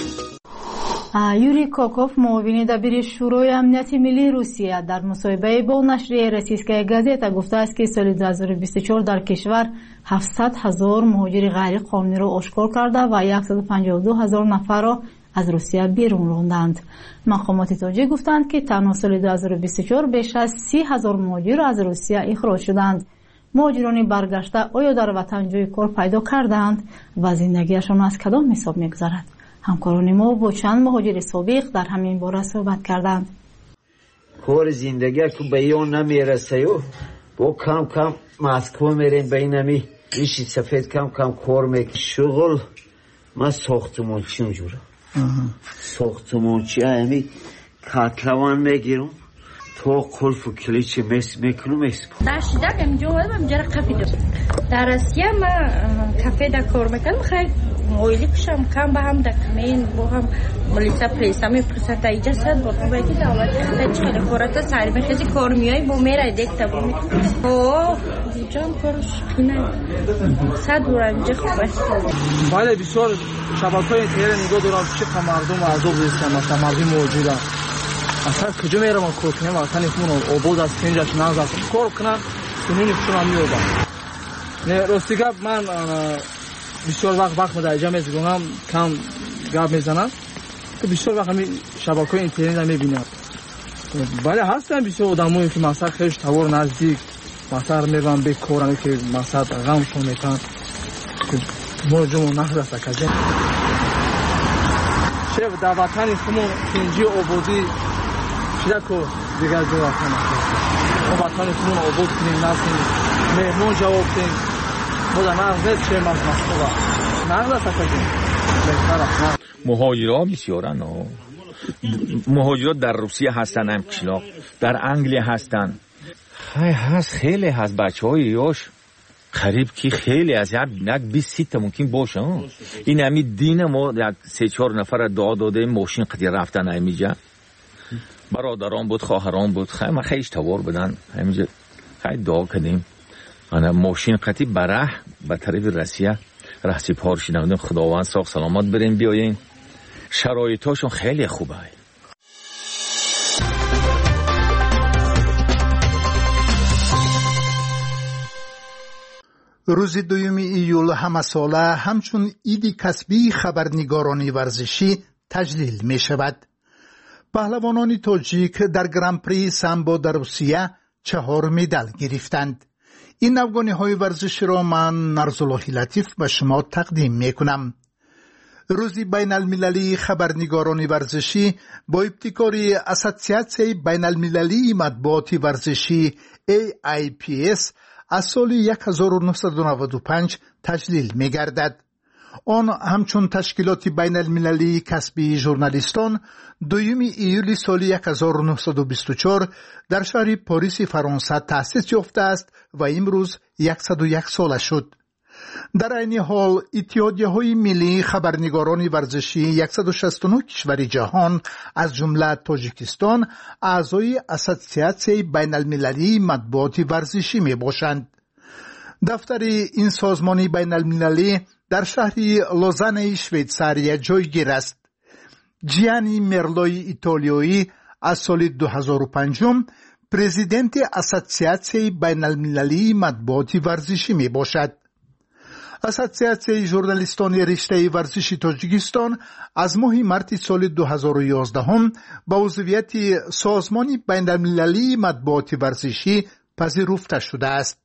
یوری کوکوف معاون دبیر شورای امنیت ملی روسیه در مصاحبه با نشریه روسیسکایا گازета گفته است که سال 2024 در کشور 700,000 مهاجر غیر قانونی را آشکار کرده و 152,000 نفر را از روسیه بیرون راندند. مقامات تاجیک گفتند که تنها سال 2024 بیش از 30,000 مهاجر از روسیه اخراج شدند. مهاجران برگشته آیا در وطن جای کار پیدا کردند و زندگیشان از کدام حساب می‌گذرد؟ همکاران ما با چند مهاجر سابق در همین باره صحبت کردند. کار زندگی که به ایان نمیرسه و با کم کم مسکو میریم بینمی ریشی سفید کم کم کار میکنم. شغل من ساختمانچی اونجورم. ساختمانچی همی کتلوان میگیرم تا قلف و کلیچ میکنم در شیده که اینجا اومدم اینجا را کافی دارم. در روسیه من کافه در کار میکنم. خیلی مویلی کشم کم به هم دکمین با هم ملیسا پلیسا میپرسد تا اینجا صد با تو باید دولت خیلی چقدر کارتا سری میخیزی کار میایی با میره دیکتا با میکنم. اوه اینجا هم کارش خینه صد برای اینجا خوبه. بله بسیار شبکه‌های اینترنت نگاه دارم چقدر مردم عذاب دیدن، مثلا مردم موجوده اصلا کجا میرم کار کنم، اصلا ایشون آباد از پنجش نازد کار کنم کنونی کشم میوردم. نه راستی گپ من بسیار وقت مدرجه میزنم کم گپ میزنم که بسیار وقت همین شبکه‌های اینترنت میبینم. بله هستن بسیار آدمایی که مثلا خیلی توار نزدیک مثلا میرن به کارم که مثلا غمشون میکنن که موجمون نهرسته کجا شب در وطن خمون کنجی آبادی شده که دیگر جو وطن ما وطن خمون آباد کنیم نکنیم مهمون جواب کنیم ما در نغزت چه مزمسته نغزت کجا مهاجرها بسیارن. مهاجرات در روسیه هستن، هم کشلاق در انگلیه هستن. هست خیلی هست بچه های یاش قریب که خیلی از یک 20 تا ممکن باشه. این همی دین ما یک 3-4 نفر دعا داده ماشین قدی رفتن همیجا برادران بود خواهران بود خیلی خیلی توار بدن همیجا خیلی دعا کردیم انا ماشین قدی بره به طرف روسیه رهسی پارشی نمودیم خداوند ساق سلامت بریم بیایین. شرایطاشون خیلی خوبه. روز 2 ایول همساله همچون عید کسبی خبرنگاران ورزشی تجلیل می شود. پهلوانان تاجیک در گرانپری سامبو در روسیه 4 مدال گرفتند. این افغانی ورزشی را من نرزالله لطیف به شما تقدیم می کنم. روز بین المللی خبرنگاران ورزشی با ابتکار اسوسیاسیون بین المللی مطبوعات ورزشی AIPS از سال 1995 تجلیل می گردد. آن همچون تشکیلات بین المللی کسبی ژورنالیستان 2 ایول سال 1924 در شهر پاریس فرانسه تأسیس یافته است و امروز 101 ساله شد. در این حال اتحادیه‌های ملی خبرنگاران ورزشی 169 کشور جهان از جمله تاجیکستان اعضای اسوسیاسیون بین المللی مطبوعات ورزشی می باشند. دفتر این سازمان بین المللی در شهر لوزان شویتزاری جایگیر است. جیانی مرلوی ایتالیایی از سال 2005 پرزیدنت اسوسیاسیون بین المللی مطبوعات ورزشی می باشد. اسوسیاسیون ژورنالیستان رشته ورزشی تاجیکستان از ماه مارس سال 2011 با عضویت سازمان بین المللی مطبوعات ورزشی پذیرفته شده است.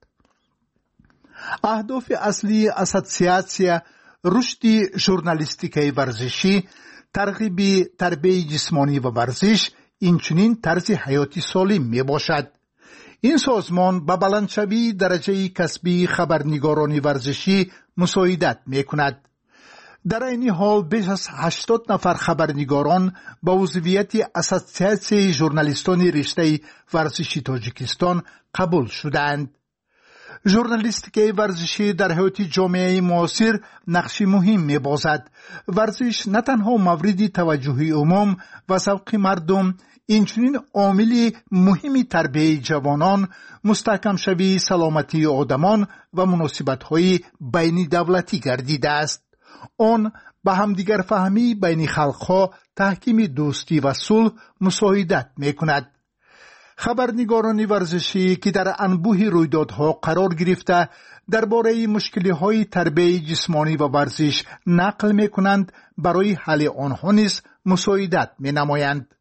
اهداف اصلی اسوسیاسیون رشد ژورنالیستیک ورزشی، ترغیب تربیت جسمانی و ورزش، اینچنین طرز حیاتی سالم می باشد. این سازمان با بلندشوی درجه کسبی خبرنگاران ورزشی مساعدت می کند. در این حال بیش از 80 نفر خبرنگاران با عضویت اسوسیاسیون ژورنالیستان رشته ورزشی تاجیکستان قبول شدند. ژورنالیستیک ورزشی در حیات جامعه معاصر نقش مهم می‌بازد. ورزش نه تنها مورد توجه عموم و ذوق مردم، اینچنین عامل مهمی تربیت جوانان، مستحکم شوی سلامتی آدمان و مناسبت‌های بین دولتی گردیده است. آن به همدیگر فهمی بین خلق‌ها، تحکیم دوستی و صلح مساعدت می‌کند. خبرنگاران ورزشی که در انبوه رویدادها قرار گرفته درباره مشکل‌های تربیت جسمانی و ورزش نقل می‌کنند، برای حل آنها نیز مساعدت می‌نمایند.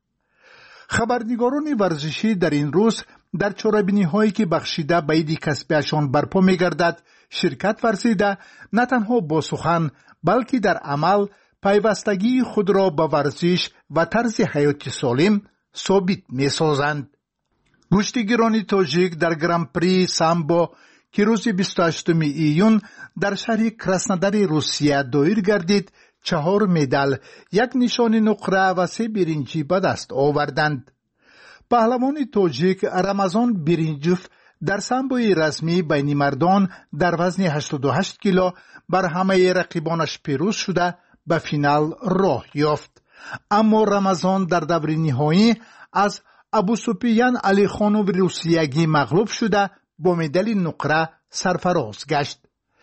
خبرنگاران ورزشی در این روز در چاره‌بینی‌هایی که بخشیده به عید کسبیشان برپا می‌گردد شرکت ورزیده، نه تنها با سخن بلکه در عمل پیوستگی خود را به ورزش و طرز حیات سالم ثابت می‌سازند. گشتیگران تاجیک در گرانپری سامبو که روز 28 ایون در شهر کراسنودار روسیه دایر گردید 4 مدال، 1 نشان نقره و 3 برنجی به دست آوردند. پهلوان تاجیک رمضان برنجوف در سامبوی رسمی بین مردان در وزن 88 کیلو بر همه رقیبانش پیروز شده به فینال راه یافت. اما رمضان در دور نهایی از ابوسفیان علی خانوف روسیگی مغلوب شده با مدال نقره سرفراز گشت.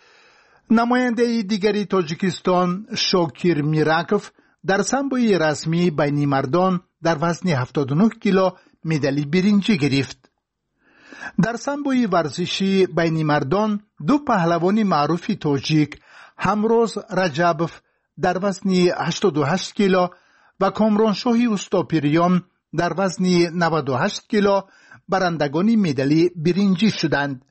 نماینده دیگری تاجیکستان شاکیر میراکوف در سامبوی رسمی بین مردان در وزن 79 کیلو مدال برنجی گرفت. در سامبوی ورزشی بین مردان 2 پهلوان معروف تاجیک همروز رجبوف در وزن 88 کیلو و کامرانشاه اوستاپریان در وزن 98 کیلو برندگان مدال برنجی شدند.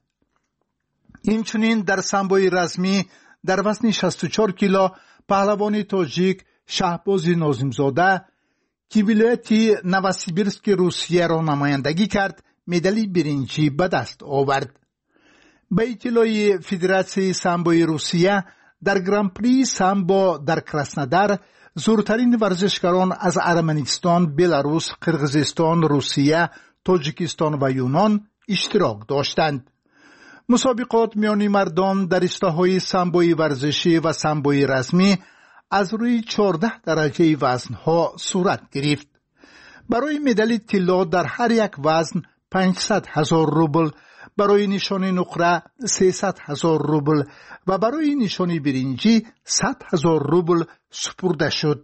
اینچنین در سامبوی رسمی در وزن 64 کیلو پهلوان تاجیک شهباز ناظمزاده که ولایت نوسیبیرسک روسیه را نمایندگی کرد مدال برنجی به دست آورد. به اطلاع فدراسیون سامبوی روسیه در گرانپری سامبو در کراسنودار زورترین ورزشکاران از ارمنستان، بلاروس، قرقیزستان، روسیه، تاجیکستان و یونان اشتراک داشتند. مسابقات میان مردان در رشته‌های سامبوی ورزشی و سامبوی رسمی از روی 14 درجه وزنها صورت گرفت. برای مدال طلا در هر یک وزن 500,000 روبل، برای نشان نقره 300,000 روبل و برای نشان برنجی 100,000 روبل سپرده شد.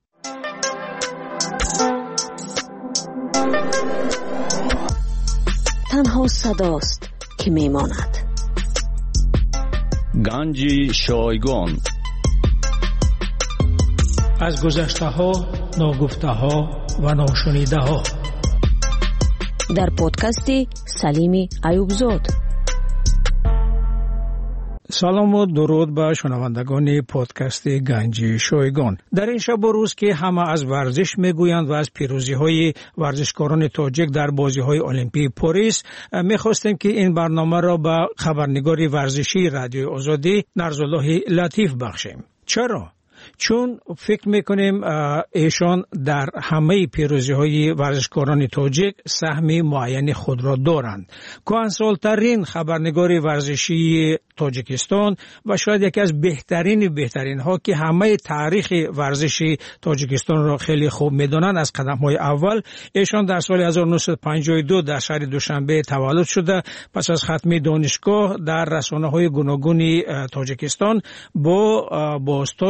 تنها صداست که میماند. گنج شایگان از گذشته ها، ناگفته ها و ناشنیده ها در پادکست سلیم ایوبزاد. سلام و درود به شنوندگان پادکست گنج شایگان. در این شب و روز که همه از ورزش میگویند و از پیروزی های ورزشکاران تاجیک در بازی های المپیک پاریس، میخواستیم که این برنامه را به خبرنگار ورزشی رادیو آزادی نرزالله لطیف بخشیم. چرا؟ چون فکر میکنیم ایشان در همه پیروزی های ورزشکاران تاجیک سهم معین خود را دارند. کهنسال‌ترین خبرنگار ورزشی تاجیکستان و شاید یکی از بهترین ها که همه تاریخ ورزشی تاجیکستان را خیلی خوب میدانند، از قدم های اول ایشان در سال 1952 در شهر دوشنبه تولد شده. پس از ختم دانشگاه در رسانه های گوناگون تاجیکستان با بازتاب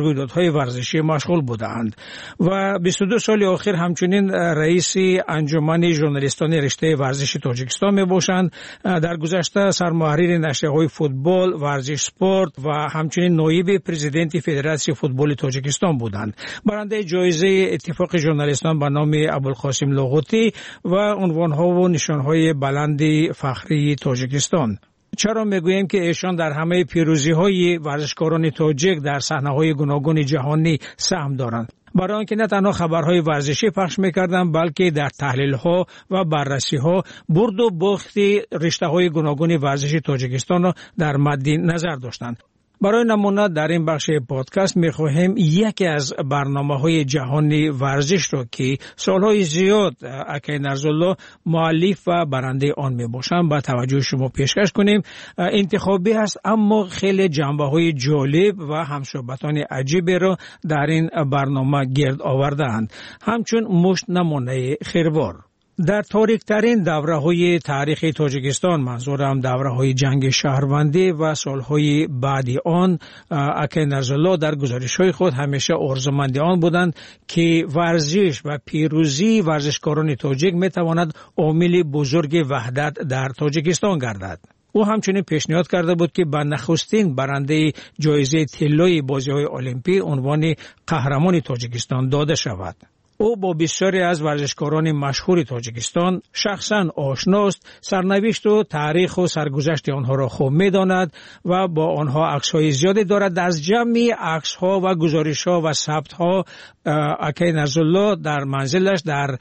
رویدادهای ورزشی مشغول بودند و 22 سال اخیر همچنین رئیس انجمن ژورنالیستان رشته ورزشی تاجیکستان می باشند. در گذشته سرمحریر نشریه‌های فوتبال، ورزش، اسپورت و همچنین نایب پرزیدنت فدراسیون فوتبال تاجیکستان بودند. برنده جایزه اتفاق ژورنالیستان به نام ابوالقاسم لاغوتی و عنوان‌ها و نشان‌های بلند فخری تاجیکستان. چرا میگوییم که ایشان در همه پیروزی‌های ورزشکاران تاجیک در صحنه‌های گوناگون جهانی سهم دارند؟ برای آنکه نه تنها خبرهای ورزشی پخش می‌کردند بلکه در تحلیل‌ها و بررسی‌ها برد و باخت رشته‌های گوناگون ورزشی تاجیکستان را در مد نظر داشتند. برای نمونه در این بخش پادکست می‌خواهیم یکی از برنامه‌های جهانی ورزش را که سال‌های زیاد اکی نرزالله مؤلف و برنده آن می‌باشند با توجه شما پیشکش کنیم. انتخابی است اما خیلی جنبه‌های جالب و همشابهتان عجیبی را در این برنامه گرد آورده‌اند، همچون مشت نمونه خیروار. در تاریک‌ترین دوره‌های تاریخ تاجیکستان، منظورم دوره‌های جنگ شهروندی و سال‌های بعد آن، اکی نرزالله در گزارش‌های خود همیشه آرزومند آن بودند که ورزش و پیروزی ورزشکاران تاجیک می‌تواند عامل بزرگ وحدت در تاجیکستان گردد. او همچنین پیشنهاد کرده بود که به نخستین برنده جایزه طلای بازی‌های المپیک عنوان قهرمان تاجیکستان داده شود. او با بسیاری از ورزشکاران مشهور تاجیکستان شخصا آشناست، سرنوشت و تاریخ و سرگذشت آنها را خوب می‌داند و با آنها عکس‌های زیادی دارد. از جمع عکس‌ها و گزارش‌ها و ثبت‌ها اکی نرزالله در منزلش در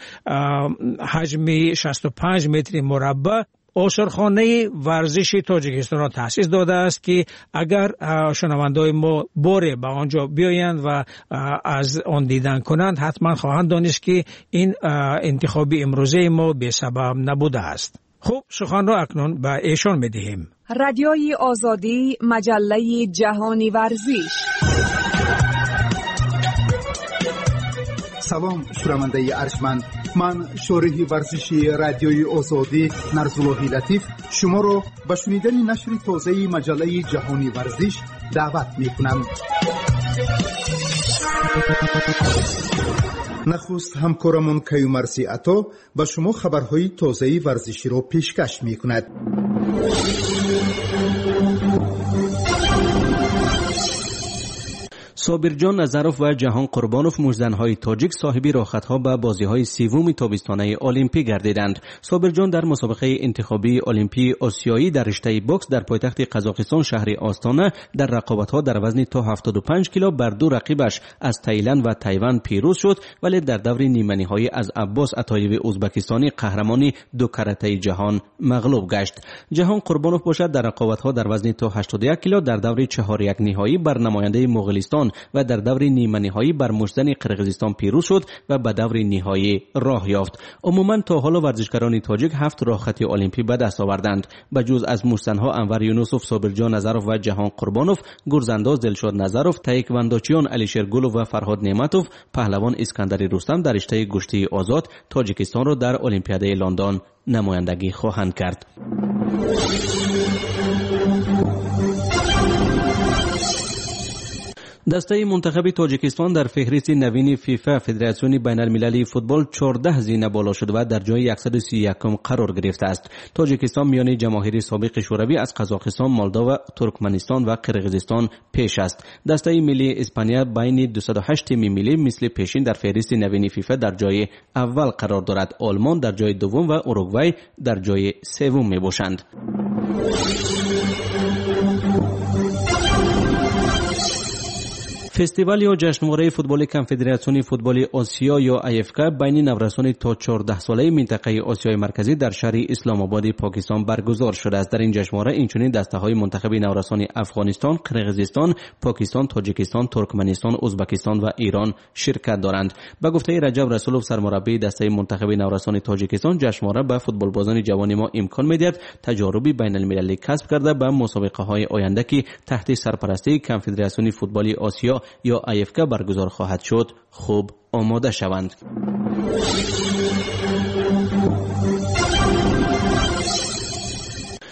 حجم 65 متر مربع آثارخانه ورزش تاجیکستان را تأسیس داده است که اگر شنوندگان ما باره به آنجا بیایند و از آن دیدن کنند حتما خواهند دانست که این انتخابی امروزه ما به سبب نبوده است. خب سخن را اکنون به ایشان می‌دهیم. رادیوی آزادی، مجله جهانی ورزش. سلام شنونده ارجمند، من شارح ورزشی رادیوی آزادی نرزالله لطیف شما را به شنیدن نشر تازه مجله جهانی ورزش دعوت می‌کنم. نخست همکارمون کیومرسی عطا به شما خبرهای تازه ورزشی را پیشکش می‌کند. صابرجان نظروف و جهان قربانوف مجزن‌های تاجیک صاحبی راحت‌ها به بازی‌های سوم تابستانه المپیک گردیدند. صابرجان در مسابقه انتخابی المپی آسیایی در رشته بوکس در پایتخت قزاقستان شهر آستانه در رقابت‌ها در وزن تا 75 کیلو بر دو رقیبش از تایلند و تایوان پیروز شد، ولی در دور نیمه‌نهایی از عباس عطایوی ازبکستانی قهرمانی دو کاراته جهان مغلوب گشت. جهان قربانوف باشد در رقابت‌ها در وزن تا 81 کیلو در دور 4-1 نهایی بر نماینده مغولستان و در دور نیمه نهایی بر مجزن قرقیزستان پیروز شد و به دور نهایی راه یافت. عموما تا حالا ورزشکاران تاجیک 7 راحتی المپی به دست آوردند. به جز از مجزن‌ها انور یونوسوف، صابرجان نظروف و جهان قربانوف، گرزانداز دلشاد نظروف، تایکواندوچیان علیشیر گلوف و فرهاد نعمتوف، پهلوان اسکندری رستم در رشته گشتی آزاد تاجیکستان را در المپیاد لندن نمایندگی خواهند کرد. دسته منتخب تاجیکستان در فهرست نوین فیفا فدراسیون بین المللی فوتبال 14 زینه بالا شده و در جای 131 قرار گرفته است. تاجیکستان میان جماهیر سابق شوروی از قزاقستان، مولداوا، ترکمنستان و قرقیزستان پیش است. دسته ملی اسپانیا بین 208 تیم ملی مثل پیشین در فهرست نوین فیفا در جای اول قرار دارد. آلمان در جای دوم و اوروگوئه در جای سوم میباشند. فستیوال یا جشنواره فوتبال کنفدراسیون فوتبال آسیا یا آیفکا بین نورسان تا 14 ساله منطقه آسیای مرکزی در شهر اسلام آباد پاکستان برگزار شده است. در این جشنواره اینچنین دسته‌های منتخب نورسان افغانستان، قرقیزستان، پاکستان، تاجیکستان، ترکمنستان، ازبکستان و ایران شرکت دارند. به گفته رجب رسولوف سرمربی دسته منتخب نورسان تاجیکستان، جشنواره به فوتبالبازان جوان ما امکان می‌دهد تجاربی بین المللی کسب کرده به مسابقه‌های آینده که تحت سرپرستی کنفدراسیون فوتبال آسیا یا آیفکا برگزار خواهد شد خوب آماده شوند.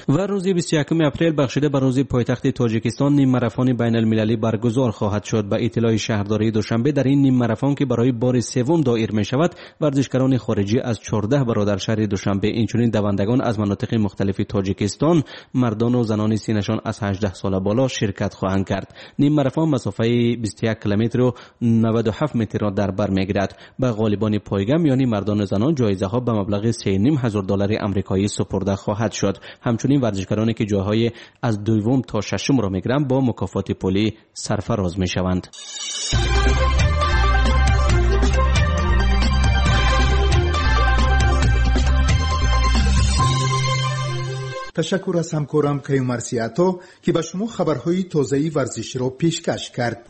و روز 21 اپریل بخشیده به روز پایتخت تاجیکستان نیم ماراتون بین المللی برگزار خواهد شد. به اطلاع شهرداری دوشنبه در این نیم ماراتون که برای بار سوم دایر می شود ورزشکاران خارجی از 14 برادر شهر دوشنبه اینچنین دوندگان از مناطق مختلف تاجیکستان مردان و زنان سینشان از 18 سال بالا شرکت خواهند کرد. نیم ماراتون مسافت 21 کیلومتر و 97 متر را در بر میگیرد. به غالبان پایگام یعنی مردان و زنان جایزه ها به مبلغ $3,500 آمریکایی سپرده خواهد شد. همچنین ورزشکارانی که جاهای از دوم تا ششم را میگیرند با مکافات پولی سرفراز میشوند. تشکر از همکارم کیومر سیاتو که به شما خبرهای تازه ورزشی را پیشکش کرد.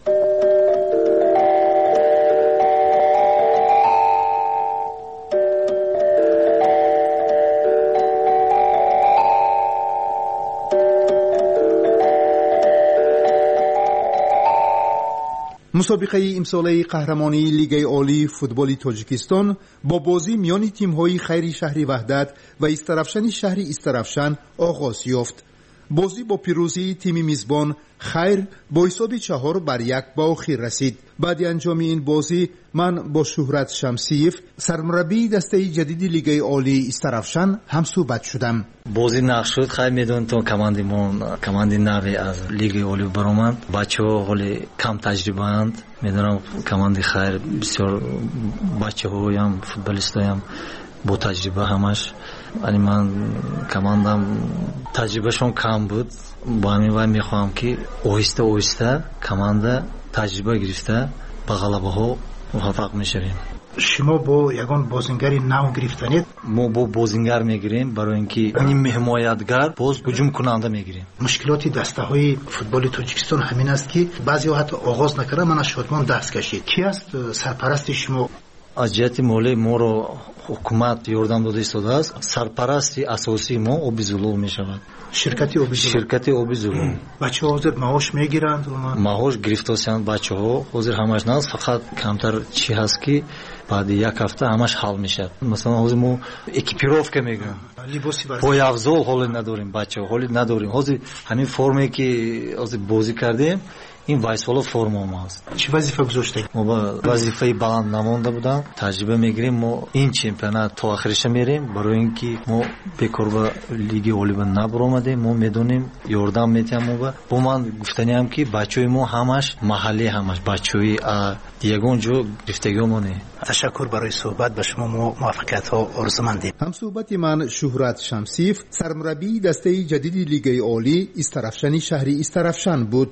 مسابقه امساله قهرمانی لیگ عالی فوتبال تاجیکستان با بازی میان تیم‌های خیر شهری وحدت و استرافشن شهری استرافشن آغاز یافت. بازی با پیروزی تیم میزبان خیر با حساب 4-1 به آخر رسید. بعد انجام این بازی من با شهرت شمسیف سرمربی دسته جدید لیگ عالی استرافشن هم صحبت شدم. بازی نقش شد. خیر میدون تو کماندی نوی از لیگ عالی برآمد. بچه‌ها خیلی کم تجربه اند. میدونم کماندی خیر بسیار بچه‌ها هم فوتبالیستا هم با تجربه همش. ولی من کماندم تجربهشون کم بود. با همین وای میخوام که آهسته کمانده تجربه گرفته به غلبه ها موفق میشویم. شما با یگان بازیگر نو گرفتنید؟ ما با بازیگر میگیریم برای اینکه این حمایتگر باز هجوم کننده میگیریم. مشکلات دسته های فوتبال تاجیکستان همین است که بعضی حتی آغاز نکرده من از شادمان دست کشید. کی است سرپرست شما؟ از جهت مالی ما رو حکومت یاردم داده ایستاده است. سرپرستی اساسی ما آبی زلو می شود. شرکت آبی زلو. بچه ها حاضر معاش میگیرند؟ معاش گرفتاسیند بچه ها حاضر همش نه، فقط کمتر چی هست که بعد یک هفته همش حل میشه. مثلا حاضر ما اکیپیروفکا میگن پای افزال حالی نداریم، بچه ها حالی نداریم. حاضر همین فرمی که حاضر بازی کردیم این وایسولا فرما ماست. چی وظیفه گذاشته؟ ما با وظیفه بلند نمونده بودم. تجربه میگیریم. ما این چمپیونات تا آخرش میریم برای اینکه ما بیکار به لیگ عالی نبرآمدیم. ما میدونیم یاردم میتیم. ما با من گفتنیم که بچهای ما همش محلی همش بچهای دیگون جو گفتگیمونه. تشکر برای صحبت. به شما موفقیت ها آرزومندیم. هم صحبت من شهرت شمسیف سرمربی دسته جدید لیگ عالی استرافشن شهری استرافشن بود.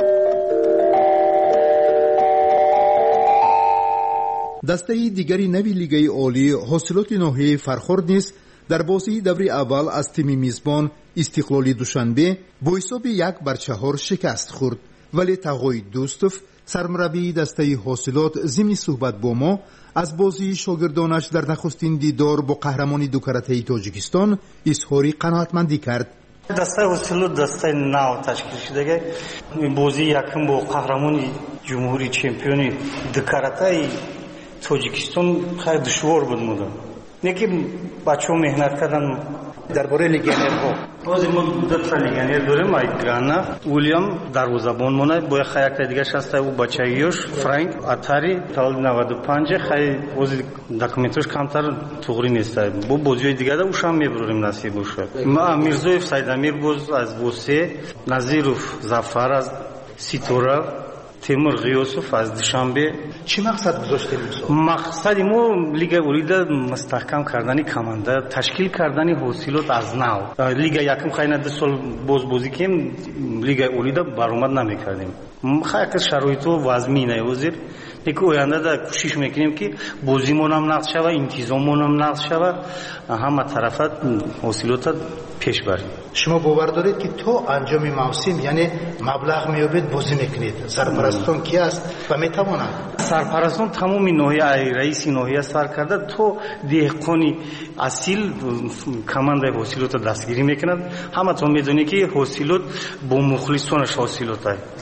دسته دیگری نوی لیگ عالی حاصلات ناحیه فرخورد نیز در بازی دوره اول از تیم میزبان استقلال دوشنبه با حساب 1-4 شکست خورد. ولی تقای دوستوف سرمربی دسته حاصلات ضمن صحبت با ما از بازی شاگردانش در نخستین دیدار با قهرمانی دو کرته تاجیکستان اظهار قناعتمندی کرد. دسته حاصلات دسته نو تشکیل شده. بازی یکم با قهرمانی جمهوری چمپیونی دو کرته تاجیکستان خیلی دشوار بود مودم. یکی بچه‌ها مهنت کردن درباره لیگنرها. از ما دو تا لیگنر داریم. ایگانا ویلیام دروازه‌بان مونه با یک خیلی دیگه هست او بچه‌یوش فرانک اتاری سال 95 خیلی از دکومنتش کمتر توغری نیست. با بازی‌های دیگه دا اوشام میبریم نصیب بشه. ما میرزویف سیدامیر باز از بوسه، نظیروف ظفر از سیتورا، تیمور غیوسوف از دوشنبه. چی مقصد گذاشته میشه؟ مقصد ما لیگ عالی مستحکم کردن کمانده، تشکیل کردن حاصلات از نو. لیگ یکم خیلی 2 سال بازی کردیم، لیگ عالی برآمد نمیکردیم. خیلی شرایط و وضعینه وزیر یک آینده دا کوشش میکنیم که بازیمون هم نقض شود، انتظاممون هم نقض شود، همه طرفت حاصلات پیش بریم. شما باور دارید که تا انجام موسم یعنی مبلغ میابید بازی میکنید؟ سرپرستان کی است و میتواند؟ سرپرستان تمام ناحیه رئیس ناحیه سر کرده تو دهقانی اصیل کمانده حاصلات دستگیری میکنند. همه تو میدونید که حاصلات با مخلصانش حاصلات است.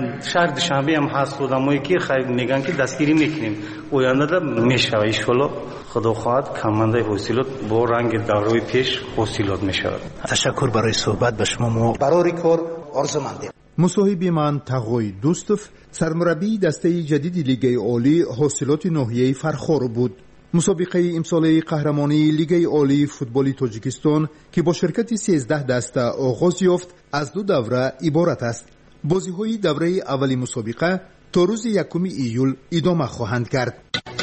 шаҳр душанбе ҳам ҳаст одамое ки мегӯянд ки дастгирӣ мекунем ояндада мешавад иншоалло худо хоҳад командаи ҳосилот бо ранги давраи пеш ҳосилот мешавад. ташаккур барои суҳбат ба шумо. мо барори кор орзумандем. мусоҳиби ман Тағои Дӯстов сармураббии дастаи ҷадиди Лигаи Олӣ ҳосилоти ноҳияи Фархор буд. мусобиқаи имсолаи қаҳрамонии Лигаи Олии футболи Тоҷикистон ки бо ширкати 13 даста оғоз ёфт аз 2 давра иборат аст. бозиҳои давраи аввали мусобиқа то рӯзи 1 июл идома хоҳанд кард.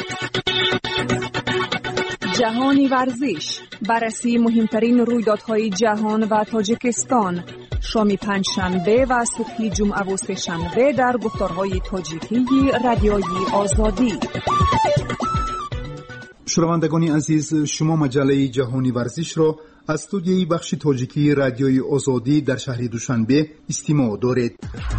جهانی ورزش، بررسی مهمترین رویدادهای جهان و تاجیکستان، شام پنجشنبه و صبح جمعه و سه‌شنبه در گفتارهای تاجیکی رادیوی آزادی. شنوندگان عزیز، شما مجله جهانی ورزش را از استودیوی بخش تاجیکی رادیوی آزادی در شهر دوشنبه استماع دارید.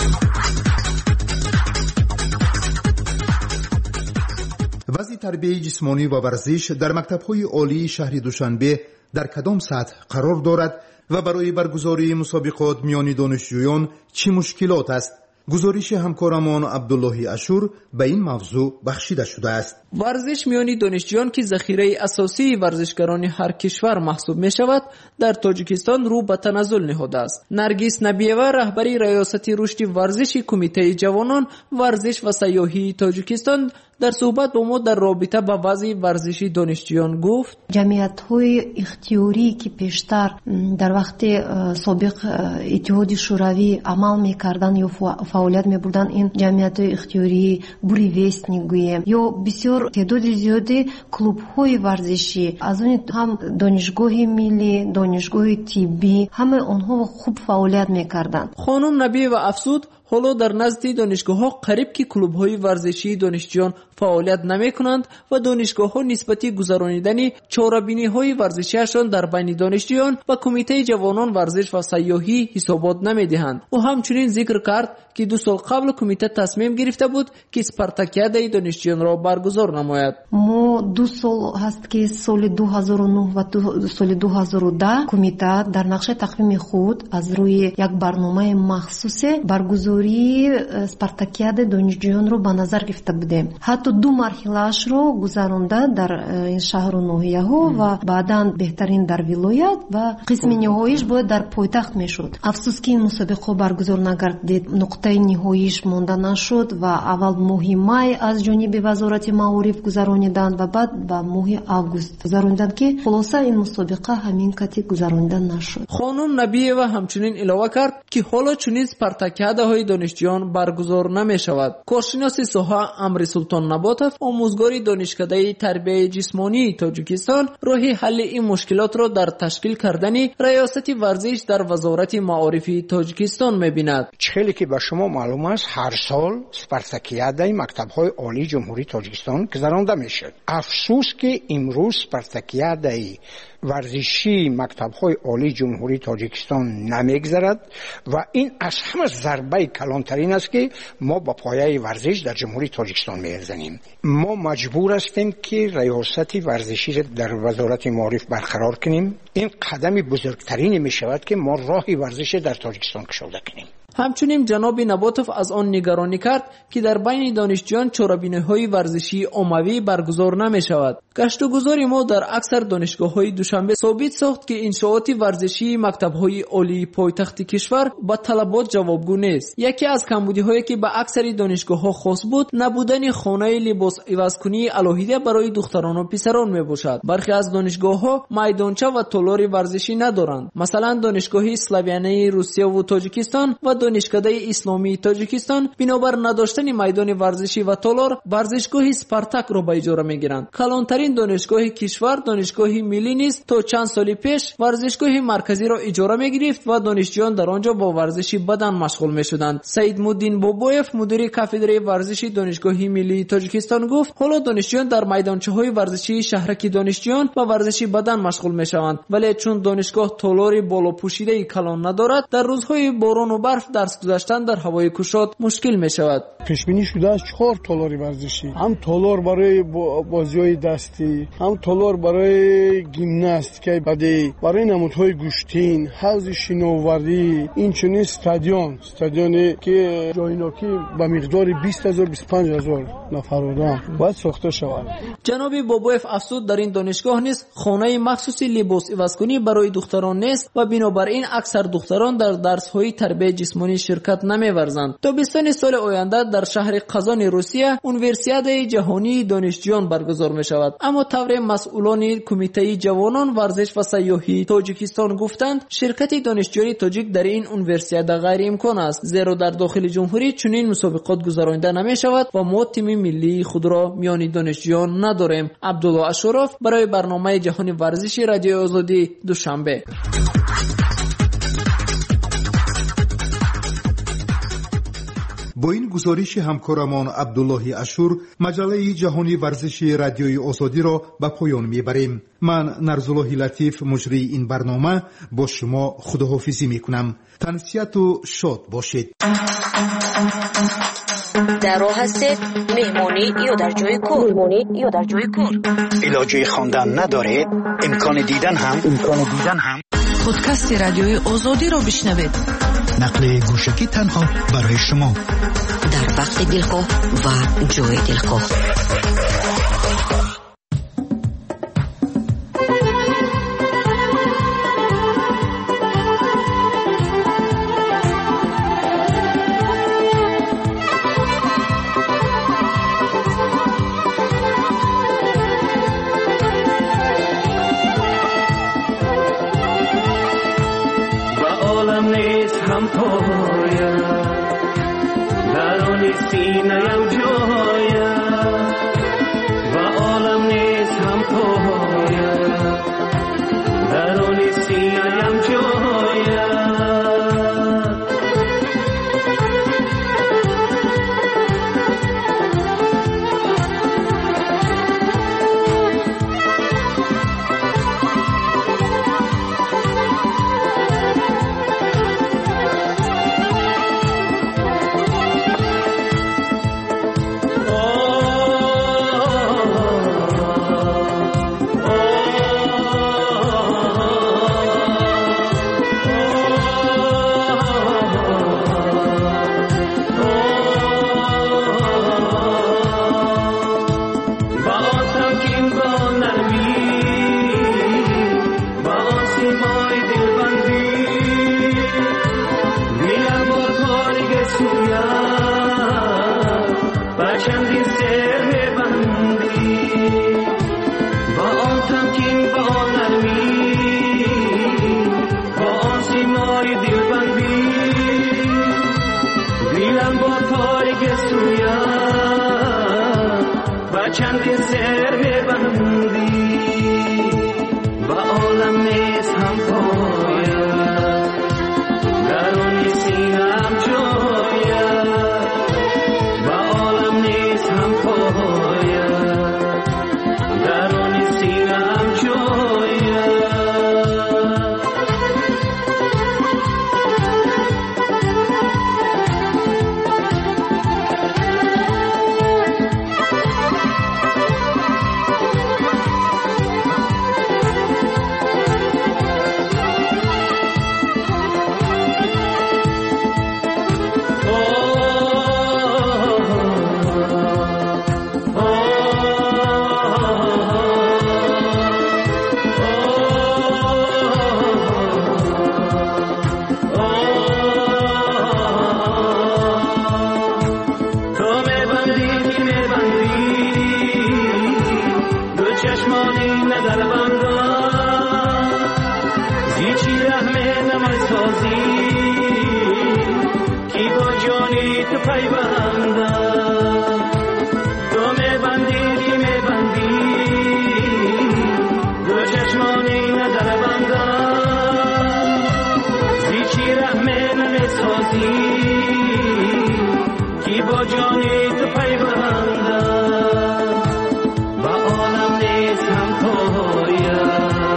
وضع تربیت جسمانی و ورزش در مکتب‌های عالی شهر دوشنبه در کدام سطح قرار دارد و برای برگزاری مسابقات میان دانشجویان چه مشکلات است؟ گزارش همکارمان عبدالله اشور به این موضوع بخشیده شده است. ورزش میان دانشجویان که ذخیره اساسی ورزشکاران هر کشور محسوب می شود در تاجیکستان رو به تنزل نهاده است. نرگس نبیوه رهبری ریاست رشد ورزشی کمیته جوانان ورزش و سیاحی تاجیکستان در صحبت با ما در رابطه با وضع ورزشی دانشجویان گفت جمعیت‌های اختیاری که پیشتر در وقت سابق اتحاد شوروی عمل می‌کردند یا فعالیت می‌بردند، این جمعیت‌های اختیاری بوریوست می‌گوییم یا بسیار تعداد زیادی کلوب‌های ورزشی از اون هم دانشگاه ملی، دانشگاه طبی، همه آنها خوب فعالیت می‌کردند. خانم نبی و افسود حالا در نزد دانشگاه‌ها قریب که کلوب‌های ورزشی دانشجویان فعالیت نمی‌کنند و دانشگاه‌ها نسبتی گذرانیدن چاره‌بینی‌های ورزشی‌شان در بین دانشجویان و کمیته جوانان ورزش و سیاحی حسابات نمی‌دهند. و همچنین ذکر کرد که 2 سال قبل کمیته تصمیم گرفته بود که اسپارتاکیادای دانشجویان را برگزار نماید. ما 2 سال هست که سال 2009 و سال 2010 کمیته در نقشه تقویم خود از روی یک برنامه مخصوص برگزاری اسپارتاکیاد دانشجویان رو به نظر گرفته بودیم. حتی 2 مرحله‌اش رو گذرانده در این شهر و ناحیه‌ها و بعداً بهترین در ولایت و قسم نهاییش باید در پایتخت میشد. افسوس که این مسابقه برگزار نگردید، نقطه نهاییش مانده نشد و اول ماه مای از جانب وزارت معارف گذراندند و بعد به ماه آگوست گذراندند که خلاصه این مسابقه همین کتی گذرانده نشد. خانم نبیه و همچنین علاوه کرد که حالا چنین اسپارتاکیادهای دانشجویان برگزار نمی‌شود. کارشناس ساحه امر سلطان نباتов آموزگار دانشکده تربیت جسمانی تاجیکستان راه حل این مشکلات را در تشکیل کردن ریاست ورزش در وزارت معارف تاجیکستان می‌بیند. چیزی که به شما معلوم است هر سال اسپارتاکیادای مکتب‌های عالی جمهوری تاجیکستان گذرانده می‌شود. افسوس که امروز اسپارتاکیادای ورزشی مکتب‌های عالی جمهوری تاجیکستان نمی‌گذرد و این از همه ضربه کلانترین است که ما با پایه ورزش در جمهوری تاجیکستان می‌زنیم. ما مجبور هستیم که ریاست ورزشی در وزارت معارف برقرار کنیم. این قدم بزرگترین می‌شود که ما راه ورزش در تاجیکستان کشیده کنیم. همچنین جناب نباتов از آن نگرانی کرد که در بین دانشجویان چاره‌بینی‌های ورزشی عمومی برگزار نمی‌شود. گشت‌وگذار ما در اکثر دانشگاه‌های دوشنبه ثابت ساخت که انشاءات ورزشی مکتب‌های عالی پایتخت کشور با طلبات جوابگو نیست. یکی از کمبودی‌هایی که به اکثر دانشگاه‌ها خاص بود، نبودن خانه لباس عوض‌کنی الهیده برای دختران و پسران میباشد. برخی از دانشگاه‌ها میدانچه و تالار ورزشی ندارند. مثلا دانشگاه اسلاویانه روسیه و تاجیکستان و دانشکده اسلامی تاجیکستان بنابر نداشتن میدان ورزشی و تالار ورزشگاه اسپارتاک را به اجاره میگیرند. کلانترین دانشگاه کشور دانشگاه ملی نیز تا چند سال پیش ورزشگاه مرکزی را اجاره میگرفت و دانشجویان در آنجا با ورزش بدن مشغول میشدند. سید مودین بابویف مدیر کافدره ورزشی دانشگاه ملی تاجیکستان گفت حالا دانشجویان در میدانچه‌های ورزشی شهرک دانشجویان با ورزش بدن مشغول میشوند، ولی چون دانشگاه تالار بالا پوشیده کلان ندارد در روزهای باران و برف درس گذاشتن در هوای کشاد مشکل می شود. پیش بینی شده است 4 تالار ورزشی، هم تالار برای بازی‌های دستی، هم تالار برای گیمناستیک بدی، برای نمودهای گوشتین، حوض شناوری، اینچنین استادیومی که جایناکی به مقدار 20000 25000 نفر آدم باید ساخته شود. جناب بابویف افسود در این دانشگاه نیز خانه مخصوصی لباس عوض‌کنی برای دختران نیست و بنابراین اکثر دختران در درس‌های تربیت جسمانی شرکت نمی‌ورزند. تابستان سال آینده در شهر قزان روسیه اونیورسیاد جهانی دانشجویان برگزار می‌شود، اما طور مسئولان کمیته جوانان ورزش و سیاحی تاجیکستان گفتند شرکت دانشجویان تاجیک در این اونیورسیاد غیر امکان است، زیرا در داخل جمهوری چنین مسابقات گذرانده نمی‌شود و ما تیم ملی خود را میان دانشجویان نداریم. عبدالله اشرف برای برنامه جهانی ورزشی رادیو آزادی دوشنبه. با این گزارش همکارمان عبدالله اشور مجله جهانی ورزشی رادیوی آزادی را به پایان میبریم. من نرزالله لطیف مجری این برنامه با شما خداحافظی میکنم. تنسیت و شاد باشید. در راه هستید مهمانی یا در جای کار علاجه خواندن نداره، امکان دیدن هم پادکست رادیوی آزادی را بشنوید. نقل گوشکی تنها برای شما در وقت دلخواه و جای دلخواه.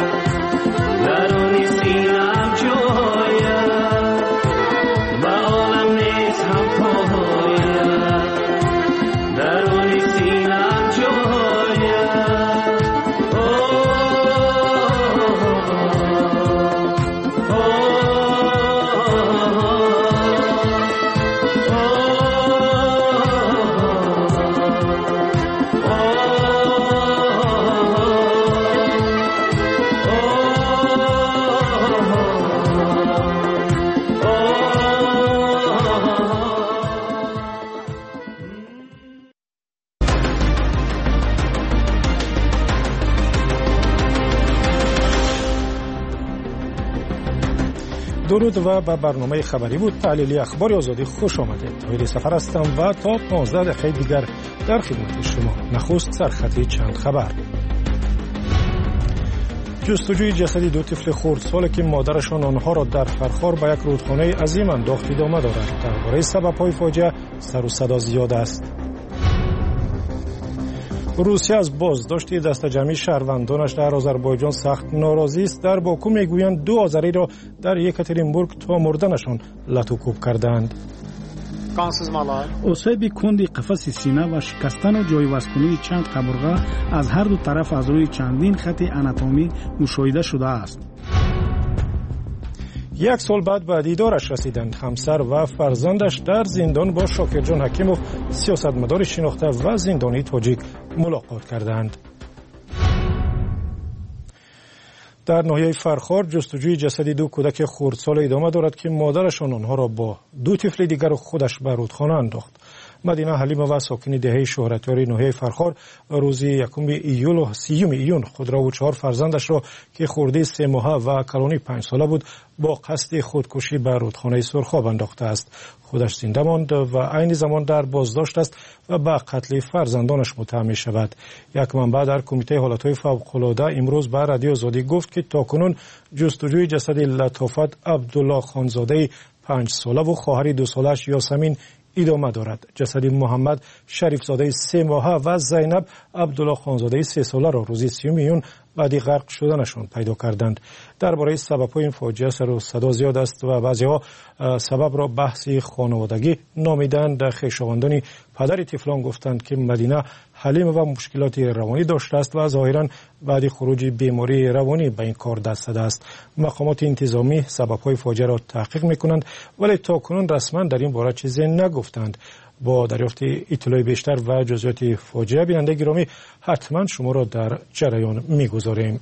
درونی سینم جویا و درود و به برنامه خبری بود تحلیلی اخبار آزادی خوش آمدید. توی سفر هستم و تا 15 دقیقه دیگر در خدمت شما. نخست سرخطی چند خبر. جستجوی جسدی دو طفل خردسال که مادرشان آنها را در فرخار به یک رودخانه عظیم انداخت ادامه دارد. درباره سبب‌های فاجعه سر و صدا زیاد است. روسیه از بازداشت دسته‌جمعی شهروندانش در آذربایجان سخت ناراضی است. در باکو میگویند 2 آذری را در یکاترینبورگ تا مردنشان لتوکوب کردند. осеби кунди қафаси сина ва шикастану ҷойвазкунии чанд қабурға аз ҳар ду тараф аз рӯи чандин хати анатомӣ мушоҳида шудааст. یک سال بعد به دیدارش رسیدند. همسر و فرزندش در زندان با شاکرجان حکیموف سیاستمدار شناخته و زندانی تاجیک ملاقات کردند. در ناحیه فرخار جستجوی جسد 2 کودک خردسال ادامه دارد که مادرشان آنها را با 2 طفل دیگر خودش به رودخانه انداخت. مدینه حلیمه و ساکن دهه شهرتیار ناحیه فرخار روز 1 ایول و 3 ایون خود را و 4 فرزندش را که خردی 3 ماهه و کلانی 5 ساله بود با قصد خودکشی به رودخانه سرخاب انداخته است. خودش زنده ماند و عین زمان در بازداشت است و به قتل فرزندانش متهم می شود. یک منبع در کمیته حالتهای فوق‌العاده امروز به رادیو آزادی گفت که تاکنون جستجوی جسد لطافت عبدالله خانزاده 5 ساله و خواهر 2 سالش یاسمین ادامه دارد. جسد محمد شریف زاده 3 ماهه و زینب عبدالله خانزاده 3 ساله را روز 30 میون بعد غرق شدنشان پیدا کردند. درباره سبب‌های این فاجعه سر و صدا زیاد است و بعضی‌ها سبب را بحث خانوادگی نامیدند. خویشاوندان پدر طفلان گفتند که مدینه حلیم و مشکلات روانی داشته است و ظاهراً بعد خروج بیماری روانی به این کار دست داده است. مقامات انتظامی سبب‌های فاجعه را تحقیق می‌کنند ولی تاکنون رسما در این باره چیزی نگفتند. با دریافت اطلاع بیشتر و جزئیات فاجعه بیننده گرامی حتما شما را در جریان می‌گذاریم.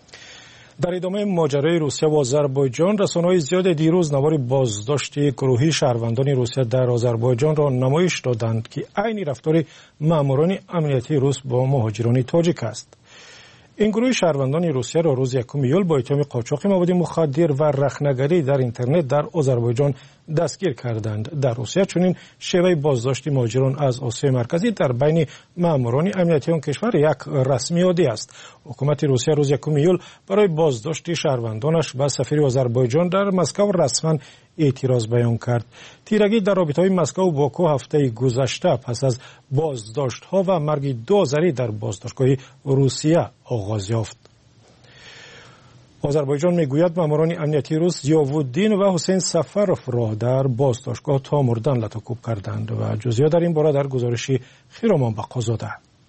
در ادامه ماجرای روسیه و آذربایجان رسانه‌های زیاد دیروز نوار بازداشت گروهی شهروندان روسیه در آذربایجان را نمایش دادند که عین رفتار ماموران امنیتی روس با مهاجران تاجیک است. این گروه شهروندان روسیه را روز 1 ایول با اتهام قاچاق مواد مخدر و رخنه‌گری در اینترنت در آذربایجان دستگیر کردند. در روسیه چنین شیوه بازداشت مهاجران از آسیای مرکزی در بین ماموران امنیتی آن کشور یک رسمی عادی است. حکومت روسیه روز 1 ایول برای بازداشت شهروندانش به سفیر آذربایجان در مسکو رسما اعتراض بیان کرد. تیرگی در رابطه‌های مسکو و باکو هفته گذشته پس از بازداشت‌ها و مرگ 2 آذری در بازداشتگاه روسیه آغاز یافت. آذربایجان میگوید ماموران امنیتی روس ضیاءالدین و حسین سفروف را در بازداشتگاه تا مردن لتوکوب کردند و جزئیات در این باره در گزارشی خیرامان بقازاده.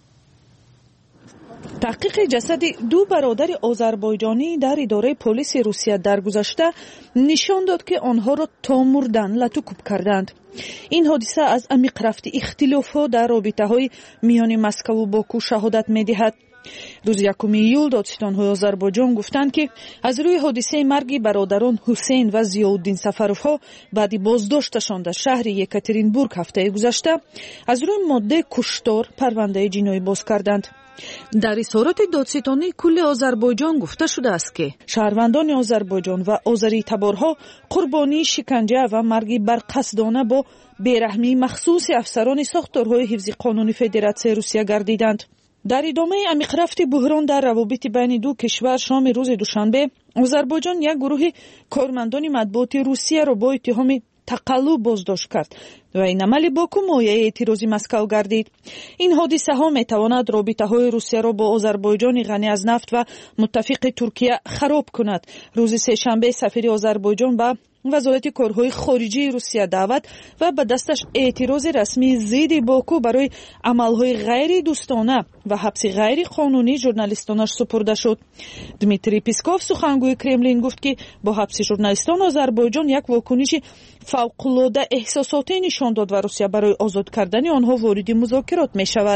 تحقیق جسد 2 برادر آذربایجانی در اداره پلیس روسیه در گذشته نشان داد که آنها را تا مردن لتوکوب کردند. این حادثه از عمیق رفت اختلاف‌ها در رابطه‌های میان مسکو و باکو شهادت می‌دهد. روز 1 ایول دادستان‌های آذربایجان گفتند که از روی حادثه مرگ برادران حسین و ضیاءالدین سفروف‌ها بعد بازداشتشان در شهر یکاترینبورگ هفته گذشته از روی ماده کشتار پرونده جنایی باز کردند. در اظهارات دادستانی کل آذربایجان گفته شده است که شهروندان آذربایجان و آذری تبارها قربانی شکنجه و مرگ برقصدانه با بیرحمی مخصوص افسران ساختارهای حفظ قانون فدراسیون روسیه گردیدند. در ادامه عمیق رفت بحران در روابط بین 2 کشور شام روز دوشنبه آذربایجان یک گروه کارمندان مطبوعات روسیه را با اتهام تقلب بازداشت کرد و این عمل باکو مایه اعتراض مسکو گردید. این حادثه ها می تواند رابطه های روسیه را با آذربایجان غنی از نفت و متفق ترکیه خراب کند. روز سه‌شنبه سفیر آذربایجان به وزارت کارهای خارجی روسیه دعوت و به دستش اعتراض رسمی ضد باکو برای عملهای غیر دوستانه و حبس غیر قانونی ژورنالیستانش سپرده شد. دمیتری پیسکوف سخنگوی کرملین گفت که با حبس ژورنالیستان آذربایجان یک واکنش فوق‌العاده احساساتی نشان داد و روسیه برای آزاد کردن آنها وارد مذاکرات می شود.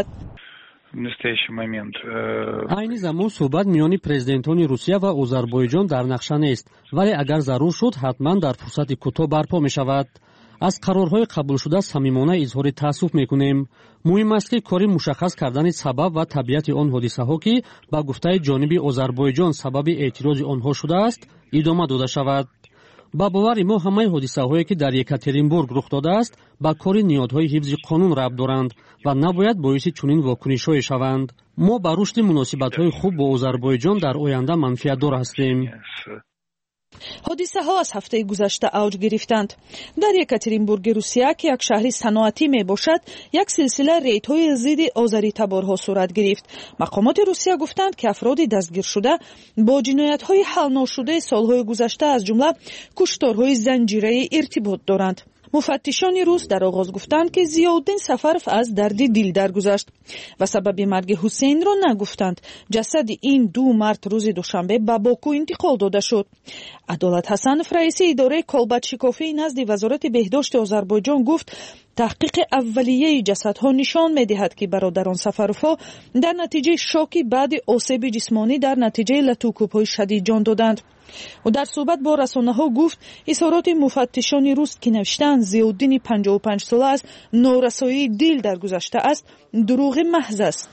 عین زمان صحبت میان پرزیدنتان روسیه و آذربایجان در نقشه نیست، ولی اگر ضرور شد حتما در فرصت کوتاه برپا می شود. از قرارهای قبول شده صمیمانه اظهار تأسف میکنیم. مهم است که کاری مشخص کردن سبب و طبیعت آن حادثه ها که با گفته جانب آذربایجان سبب اعتراض آنها شده است ادامه داده شود. با باور ما همه حادثه‌هایی که در یکاترینبورگ رخ داده است با کار نیازهای حفظ قانون ربط دارند و نباید باعث چنین واکنش‌های شوند. ما با رشد مناسبت‌های خوب با آذربایجان در آینده منفعت‌دار هستیم. حادثه ها از هفته گذشته اوج گرفتند. در یکاترینبورگ روسیه که یک شهر صنعتی می باشد، یک سلسله ریدهای ضد آذری تبارها صورت گرفت. مقامات روسیه گفتند که افراد دستگیر شده با جنایت های حل ناشده سالهای گذشته از جمله کشتارهای زنجیره‌ای ارتباط دارند. مفتشان روس در آغاز گفتند که ضیاءالدین سفرف از درد دل درگذشت و سبب مرگ حسین را نگفتند. جسد این دو مرد روز دوشنبه به باکو انتقال داده شد. عدالت حسنف رئیس اداره کالبدشکافی نزد وزارت بهداشت آذربایجان گفت تحقیق اولیه جسدها نشان می‌دهد که برادران سفرف‌ها در نتیجه شوک بعد آسیب جسمانی در نتیجه لطوکوب‌های شدید جان دادند. و در صحبت با رسانه‌ها گفت اظهارات مفتشان روس که نوشتند ضیاءالدین 55 ساله از نارسایی دل درگذشته است دروغ محض است.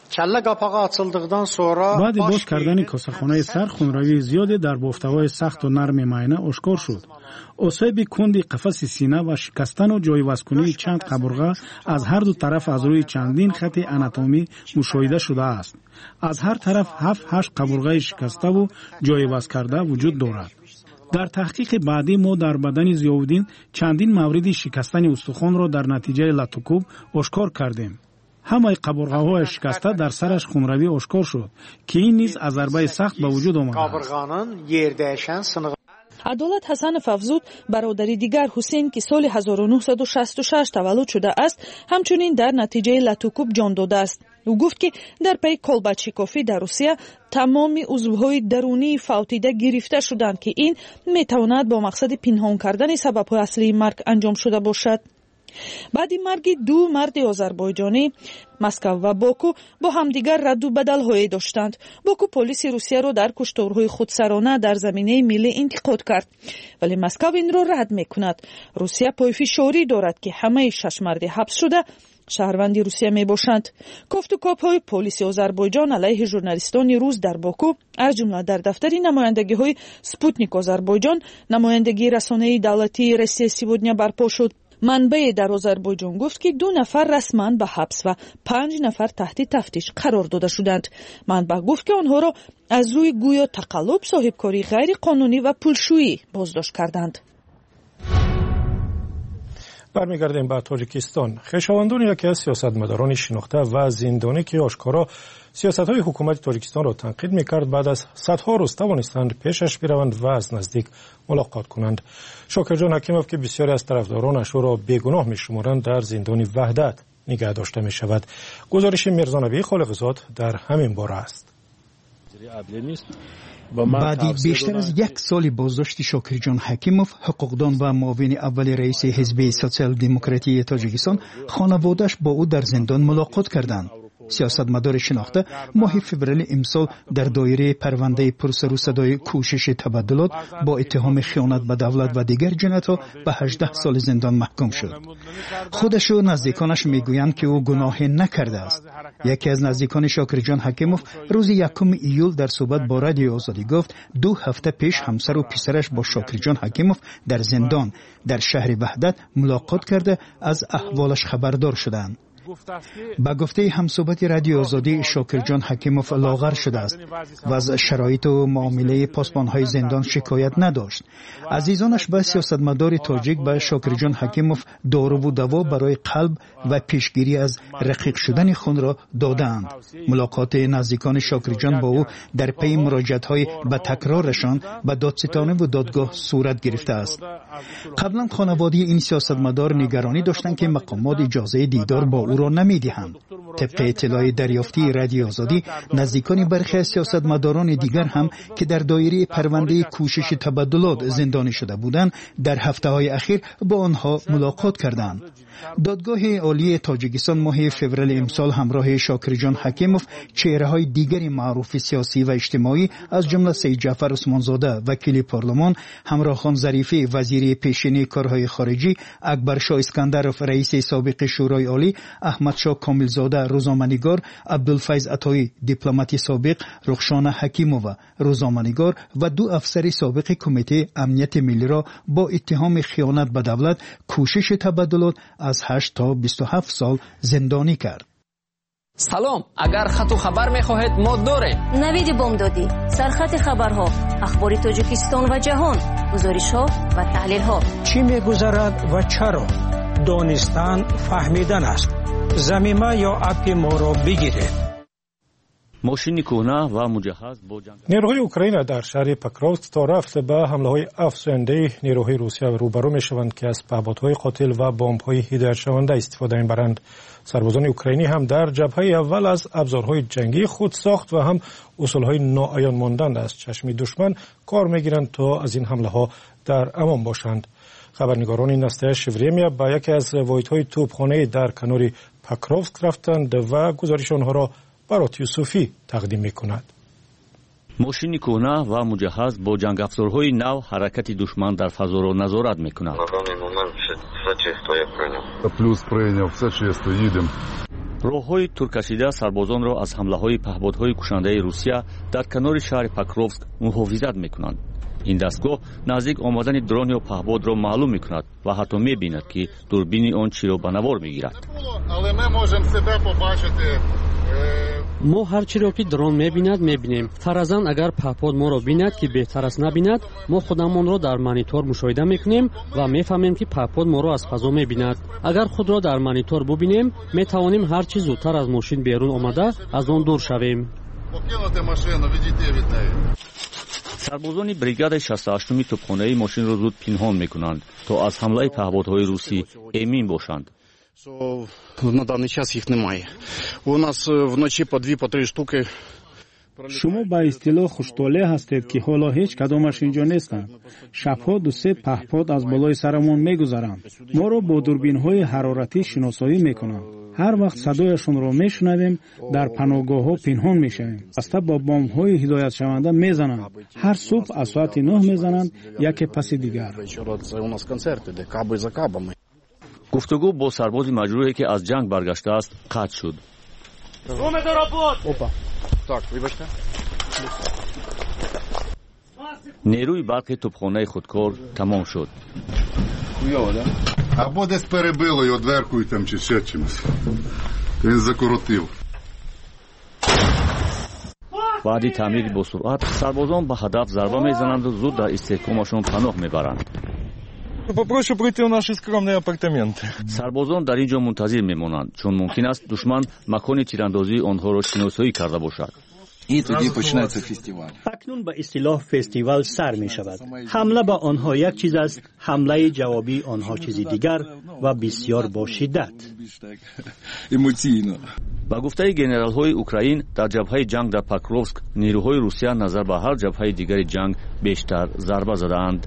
بعد باز کردن کاسه‌خانه سر خونروی زیادی در بافت‌های سخت و نرم معاینه آشکار شد. آسیب کندی قفس سینه و شکستن و جایگزینی چند قبرغه از هر دو طرف از روی چندین خط آناتومی مشاهده شده است. از هر طرف 7-8 قبرغه شکسته و جایگزین کرده وجود دارد. در تحقیق بعدی ما در بدن ضیاءالدین چندین مورد شکستن استخوان را در نتیجه لطوکوب آشکار کردیم. همه قبرغه‌های شکسته در سرش خونروی آشکار شد که این نیز از ضربه سخت به وجود آمده است. عدالت حسنف افزود برادری دیگر حسین که سال 1966 تولد شده است همچنین در نتیجه لطوکوب جان داده است. او گفت که در پی کالبدشکافی در روسیه تمام عضوهای درونی فوتیده گرفته شدند که این میتواند با مقصد پنهان کردن سبب‌های اصلی مرگ انجام شده باشد. بعد مرگ دو مرد آذربایجانی مسکو و باکو با همدیگر رد و بدل‌هایی داشتند. باکو پلیس روسیه را در کشتارهای خودسرانه در زمینه ملی انتقاد کرد ولی مسکو این را رد می‌کند. روسیه پایفشاری دارد که همه 6 مرد حبس شده شهروند روسیه می باشند. گفتگوهای پلیس آذربایجان علیه ژورنالیستان روس در باکو از جمله در دفتر نمایندگی های سپوتنیک آذربایجان نمایندگی رسانه دولتی روسیه سیودنیا برپا شد. منبع در آذربایجان گفت که 2 نفر رسما به حبس و 5 نفر تحت تفتیش قرار داده شدند. منبع گفت که آنها را از روی گویا تقلب، صاحبکاری غیر قانونی و پولشویی بازداشت کردند. برمیگردیم به تاجیکستان. خویشاوندان یکی از سیاستمداران شناخته و زندانی که آشکارا سیاست‌های حکومت تاجیکستان را تنقید می‌کرد بعد از صدها روز توانستند پیشش بروند و از نزدیک ملاقات کنند. شاکرجان حکیموف که بسیاری از طرفدارانش او را بیگناه می‌شمارند در زندان وحدت نگه داشته می‌شود. گزارش میرزا خالق‌زاد در همین باره است. بعد بیشتر از 1 سال بازداشت شاکرجان حکیموف، حقوقدان و معاون اول رئیس حزب سوسیال دموکراتی تاجیکستان، خانواده‌اش با او در زندان ملاقات کردند. سیاستمدار شناخته ماه فوریه امسال در دایره پرونده پرسر و صدای کوشش تبادلات با اتهام خیانت به دولت و دیگر جنایت‌ها به 18 سال زندان محکوم شد. خودش و نزدیکانش میگویند که او گناهی نکرده است. یکی از نزدیکان شاکرجان حکیموف روز 1 ایول در صحبت با رادیو آزادی گفت 2 هفته پیش همسر و پسرش با شاکرجان حکیموف در زندان در شهر وحدت ملاقات کرده از احوالش خبردار شدند. با گفته همصحبت رادیو آزادی، شاکرجان حکیموف لاغر شده است و از شرایط و معامله پاسبان‌های زندان شکایت نداشت. عزیزانش به سیاستمدار تاجیک به شاکرجان حکیموف دارو و دوا برای قلب و پیشگیری از رقیق شدن خون را دادند. ملاقات نزدیکان شاکرجان با او در پی مراجعت‌های به تکرارشان به دادستانی و دادگاه صورت گرفته است. قبلا خانواده این سیاستمدار نگرانی داشتند که مقامات اجازه دیدار با او را نمی‌دهند. طبق اطلاع دریافتی رادیو آزادی، نزدیکان برخی از سیاستمداران دیگر هم که در دایره پرونده کوشش تبادلات زندانی شده بودند، در هفته‌های اخیر با آنها ملاقات کردند. دادگاه عالی تاجیکستان ماه فوریه امسال همراه شاکرجان حکیموف چهره‌های دیگری معروف سیاسی و اجتماعی از جمله سید جعفر عثمانزاده وکیل پارلمان، همراه خان ظریفی وزیر پیشین کارهای خارجی، اکبر شاه اسکندرف رئیس سابق شورای عالی، احمدشاه کاملزاده روزنامه‌نگار، عبدالفیض عطایی دیپلمات سابق، رخشانه حکیمووا روزنامه‌نگار و 2 افسر سابق کمیته امنیت ملی را با اتهام خیانت به دولت کوشش تبادلات از 8 تا 27 سال زندانی کرد. سلام، اگر خط و خبر می‌خواهید ما داریم. نوید بامدادی، سرخط خبرها، اخبار تاجیکستان و جهان، گزارش‌ها و تحلیل‌ها. چی می‌گذرد و چرا؟ دانستن فهمیدن است. ضمیمه یا اپ ما را بگیرید. ماشین کهنه و مجهز با جنگ. نیروهای اوکراین در شهر پکروفسک تا رفته به حمله‌های افزاینده نیروهای روسیه روبرو می‌شوند که از پهپادهای قاتل و بمب‌های هدایت شونده استفاده می‌برند. سربازان اوکراینی هم در جبهه اول از ابزارهای جنگی خود ساخت و هم اصولهای ناعیان ماندند از چشم دشمن کار می‌گیرند تا از این حمله‌ها در امان باشند. خبرنگاران نسته شورمیا با یکی از واحدهای توپخانه در کنار پکروفسک رفتند و گزارش آنها را برات یوسفی تقدیم می‌کند. ماشین کهنه و مجهز با جنگ افزارهای نو حرکت دشمن در فضا را نظارت می‌کند. Плюс прийняв, все чисто, їдемо. راه‌های ترکشیده سربازان را از حمله‌های پهپادهای کشنده روسیه در کنار شهر پکروفسک محافظت می‌کنند. این دستگاه نزدیک آمدن درون یا پهپاد را معلوم می‌کند و حتی می‌بیند که دوربین آن چی را به نوار می‌گیرد. Але ми можемо себе побачити. ما هر چی را که درون می‌بیند می‌بینیم. فرضاً اگر پهپاد ما را بیند که بهتر است نبیند، ما خودمان را در مانیتور مشاهده می‌کنیم و می‌فهمیم که پهپاد ما را از فضا می‌بیند. اگر خود را در مانیتور ببینیم، می‌توانیم هر چی زودتر از ماشین بیرون آمده از آن دور شویم. Покинути машину, відійти від неї. سربازان بریگاد 68 توپخانه ماشین را زود پنهان می‌کنند تا از حمله پهپادهای روسی امین باشند. На даний час їх немає. У нас вночі по 2-3 штуки. شما به اصطلاح خوشطالع هستید که حالا هیچ کدامش اینجا نیستند. شبها 2-3 پهپاد از بالای سرمون میگذرند. ما را با دوربین‌های حرارتی شناسایی میکنند. هر وقت صدایشون را میشنویم در پناهگاه‌ها پنهان میشویم. بسته با بمب‌های هدایت شونده میزنند. هر صبح از ساعت 9 میزنند یکی پس دیگر. گفتگو با سرباز مجروحی که از جنگ برگشته است قطع شد. نیروی برق توپخانه خودکار تمام شد. Або десь перебило його дверкою там чи ще чимось. Він закоротив. بعد تعمیر با سرعت سربازان به هدف ضربه میزنند و زود در استحکامشان پناه میبرند. Попрошу пройти в наші скромні апартаменти. سربازان در اینجا منتظر میمانند چون ممکن است دشمن مکان تیراندازی آنها را شناسایی کرده باشد. اکنون به اصطلاح فستیوال سر می شود. حمله به آنها یک چیز است، حمله جوابی آنها چیزی دیگر و بسیار با شدت. با گفته گنرال های اوکراین در جبهه جنگ در پکروفسک نیروهای روسیه نظر به هر جبهه دیگر جنگ بیشتر ضربه زدند.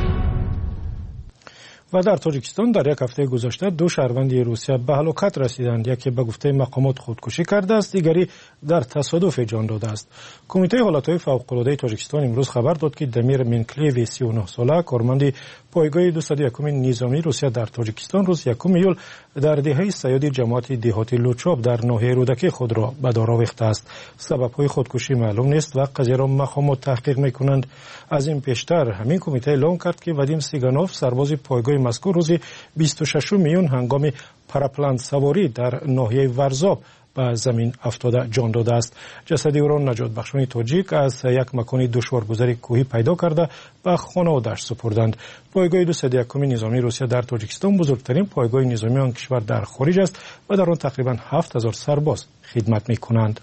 و در تاجیکستان در یک هفته گذشته 2 شهروند روسیه به هلاکت رسیدند. یکی به گفته مقامات خودکشی کرده است، دیگری در تصادف جان داده است. کمیته حالتهای فوق‌العاده تاجیکستان امروز خبر داد که دمیر منکلیو 39 ساله کارمند پایگاه 201 نظامی روسیه در تاجیکستان روز 1 ایول در دهه صیاد جماعت دهاتی لوچاب در ناحیه رودکی خود را به دار آویخته است. سبب‌های خودکشی معلوم نیست و قضیه را مقامات تحقیق می‌کنند. از این پیشتر همین کمیته اعلام کرد که وادیم سیگانوف سرباز پایگاه مذکور روز 26 میون هنگام پراپلان سواری در ناحیه ورزاب به زمین افتاده جان داده است. جسد او را نجات بخشان تاجیک از یک مکان دشوارگذر کوهی پیدا کرده به خانواده‌اش سپردند. پایگاه 201 نظامی روسیه در تاجیکستان بزرگترین پایگاه نظامی آن کشور در خارج است و در آن تقریبا 7000 سرباز خدمت می‌کنند.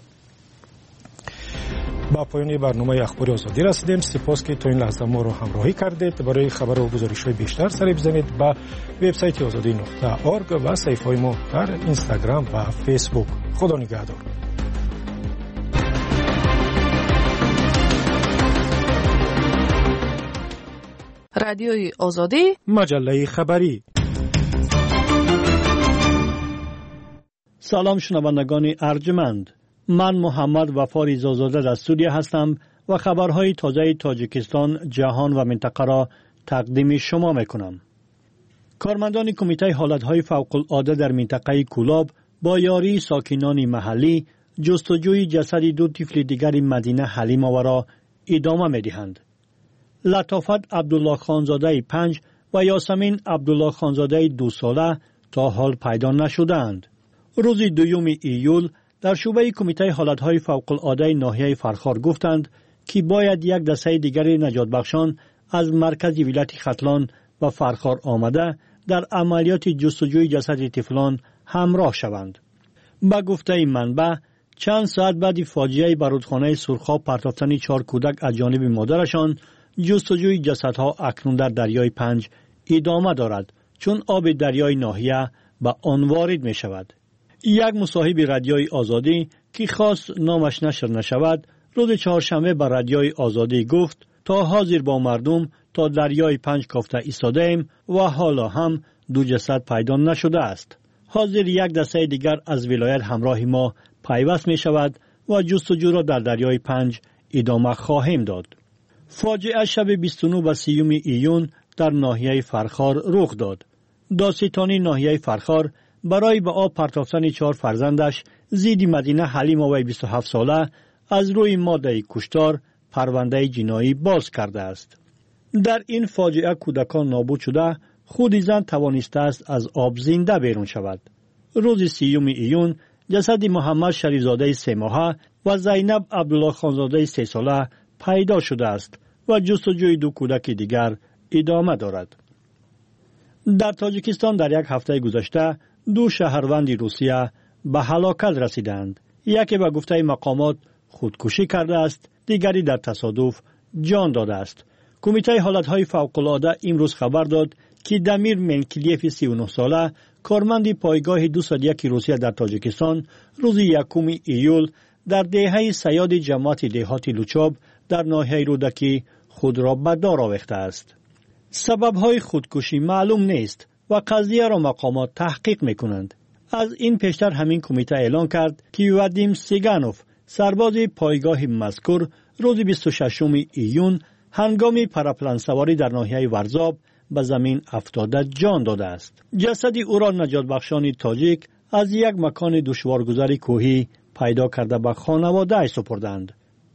با پایان برنامه اخباری آزادی رسیدیم. سپاس که تا این لحظه ما رو همراهی کردید. برای خبر و گزارش‌های بیشتر سری بزنید به وبسایت azadi.org و صفحه‌های ما در اینستاگرام و فیسبوک. خدا نگهدار. رادیوی آزادی، مجله خبری. سلام شنوندگان ارجمند. من محمد وفا رضازاده دستوری هستم و خبرهای تازه تاجیکستان، جهان و منطقه را تقدیم شما میکنم. کارمندان کمیته حالتهای فوق‌العاده در منطقه کولاب با یاری ساکنان محلی جستجوی جسد دو طفل دیگر مدینه حلیمه را ادامه می‌دهند. لطافت عبدالله خانزاده 5 و یاسمین عبدالله خانزاده 2 ساله تا حال پیدا نشدند. روز 2 ایول در شعبه کمیته حالتهای فوق‌العاده ناحیه فرخار گفتند که باید یک دسته دیگر نجات بخشان از مرکز ولایت ختلان و فرخار آمده در عملیات جستجوی جسد طفلان همراه شوند. با گفته منبع چند ساعت بعد فاجعه بر رودخانه سرخاب پرتافتن 4 کودک از جانب مادرشان، جستجوی جسدها اکنون در دریای 5 ادامه دارد چون آب دریای ناحیه به آن وارد می شود. یک مصاحب رادیوی آزادی که خواست نامش نشر نشود روز چهارشنبه بر رادیوی آزادی گفت تا حاضر با مردم تا دریای 5 کافته ایستاده ایم و حالا هم 2 جسد پیدا نشده است. حاضر یک دسته دیگر از ولایت همراه ما پیوست می شود و جستجو را در دریای 5 ادامه خواهیم داد. فاجعه شب 29 و 30 ایون در ناحیه فرخار رخ داد. داستانی ناحیه فرخار برای به آب پرتافتن 4 فرزندش زیدی مدینه حلیمه و 27 ساله از روی ماده کشتار پرونده جنایی باز کرده است. در این فاجعه کودکان نابود شده، خود زن توانسته است از آب زنده بیرون شود. روز 30 ایون جسد محمد شریفزاده 3 ماهه و زینب عبدالله خانزاده 3 ساله پیدا شده است و جستجوی 2 کودک دیگر ادامه دارد. در تاجیکستان در یک هفته گذشته 2 شهروند روسیه به هلاکت رسیدند. یکی به گفته مقامات خودکشی کرده است، دیگری در تصادف جان داده است. کمیته حالتهای فوق‌العاده امروز خبر داد که دمیر منکلیف 39 ساله کارمند پایگاه 201 روسیه در تاجیکستان روز 1 ایول در دهه صیاد جماعت دهات لوچاب در ناحیه رودکی خود را به دار آویخته است. سبب‌های خودکشی معلوم نیست و قضیه را مقامات تحقیق می‌کنند. از این پیشتر همین کمیته اعلان کرد که وادیم سیگانوف سرباز پایگاه مذکور روز 26 ایون هنگام پراپلان سواری در ناحیه ورزاب به زمین افتاده جان داده است. جسد او را نجات بخشان تاجیک از یک مکان دشوارگذر کوهی پیدا کرده به خانواده سپردند.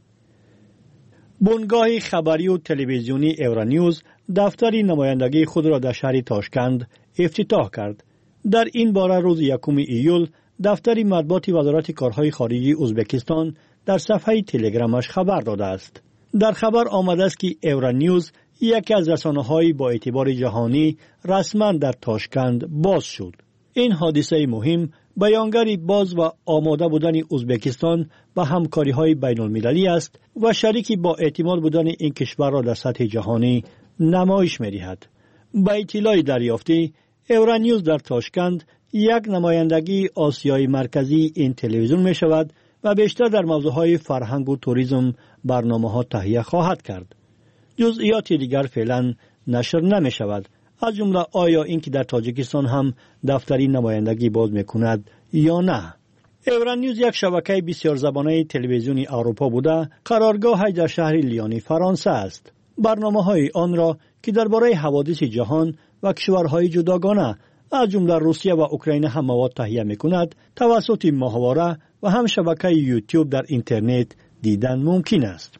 بنگاه خبری و تلویزیونی اورانیوز دفتر نمایندگی خود را در شهر تاشکند افتتاح کرد. در این باره روز 1 ایول دفتر مطبوعات وزارت کارهای خارجی ازبکستان در صفحه تلگرامش خبر داده است. در خبر آمده است که اورانیوز یکی از رسانه‌های با اعتبار جهانی رسما در تاشکند باز شد. این حادثه مهم بیانگر باز و آماده بودن ازبکستان با همکاری‌های بین‌المللی است و شریکی با اعتماد بودن این کشور را در سطح جهانی نمایش می‌دهد. با اطلاع دریافتی اورانیوز در تاشکند یک نمایندگی آسیای مرکزی این تلویزیون می شود و بیشتر در موضوعهای فرهنگ و توریسم برنامه‌ها تهیه خواهد کرد. جزئیات دیگر فعلا نشر نمی شود. از جمله آیا اینکه در تاجیکستان هم دفتری نمایندگی باز می کند یا نه. اورانیوز یک شبکه بسیار زبانه تلویزیونی اروپا بوده، قرارگاهش در شهر لیونی فرانسه است. برنامه‌های آن را که درباره حوادث جهان و کشورهای جداگانه از جمله روسیه و اوکراین هم مواد تهیه می‌کند، توسط ماهواره و هم شبکه یوتیوب در اینترنت دیدن ممکن است.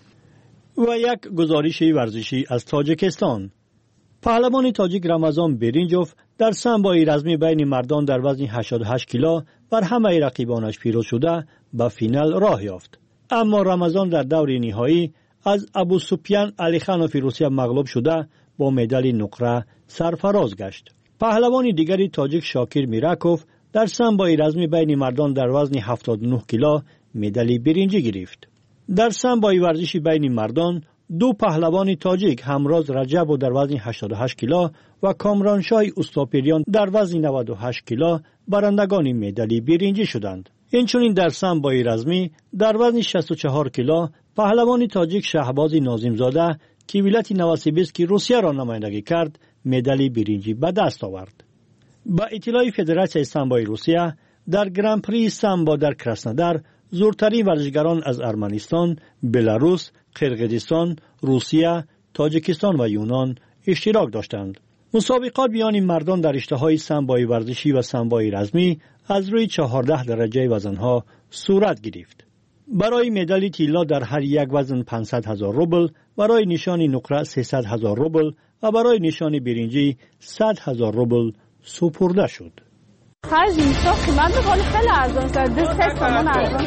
و یک گزارش ورزشی از تاجیکستان. پهلوان تاجیک رمضان برینجوف در سنبای رزمی بین مردان در وزن 88 کیلو بر همه رقیبانش پیروز شده به فینال راه یافت. اما رمضان در دور نهایی از ابو سفیان علیخانوف روسیه مغلوب شده با مدال نقره سرفراز گشت. پهلوان دیگری تاجیک شاکر میراکوف در سنبای رزمی بین مردان در وزن 79 کیلو مدال برنجی گرفت. در سنبای ورزشی بین مردان 2 پهلوان تاجیک همراز رجب در وزن 88 کیلو و کامرانشاه استاپریان در وزن 98 کیلو برندگان مدال برنجی شدند. اینچنین در سنبای رزمی در وزن 64 کیلو پهلوان تاجیک شهباز ناظمزاده که ولایت نوسیبیرسک روسیه را نمایندگی کرد مدال برنجی به دست آورد. با اطلاع فدراسیون سامبای روسیه در گران پری سامبا در کراسنودار زورترین ورزشگران از ارمنستان، بلاروس، قرقیزستان، روسیه، تاجیکستان و یونان اشتراک داشتند. مسابقات میان مردان در رشته‌های سنبای ورزشی و سنبای رزمی از روی 14 درجه وزن‌ها صورت گرفت. برای مدال طلا در هر یک وزن 500,000 روبل، برای نشان نقره 300,000 روبل و برای نشان برنجی 100,000 روبل سپرده شد. خرج میشه قیمت خیلی ارزان کرد. 2 تومن ارزان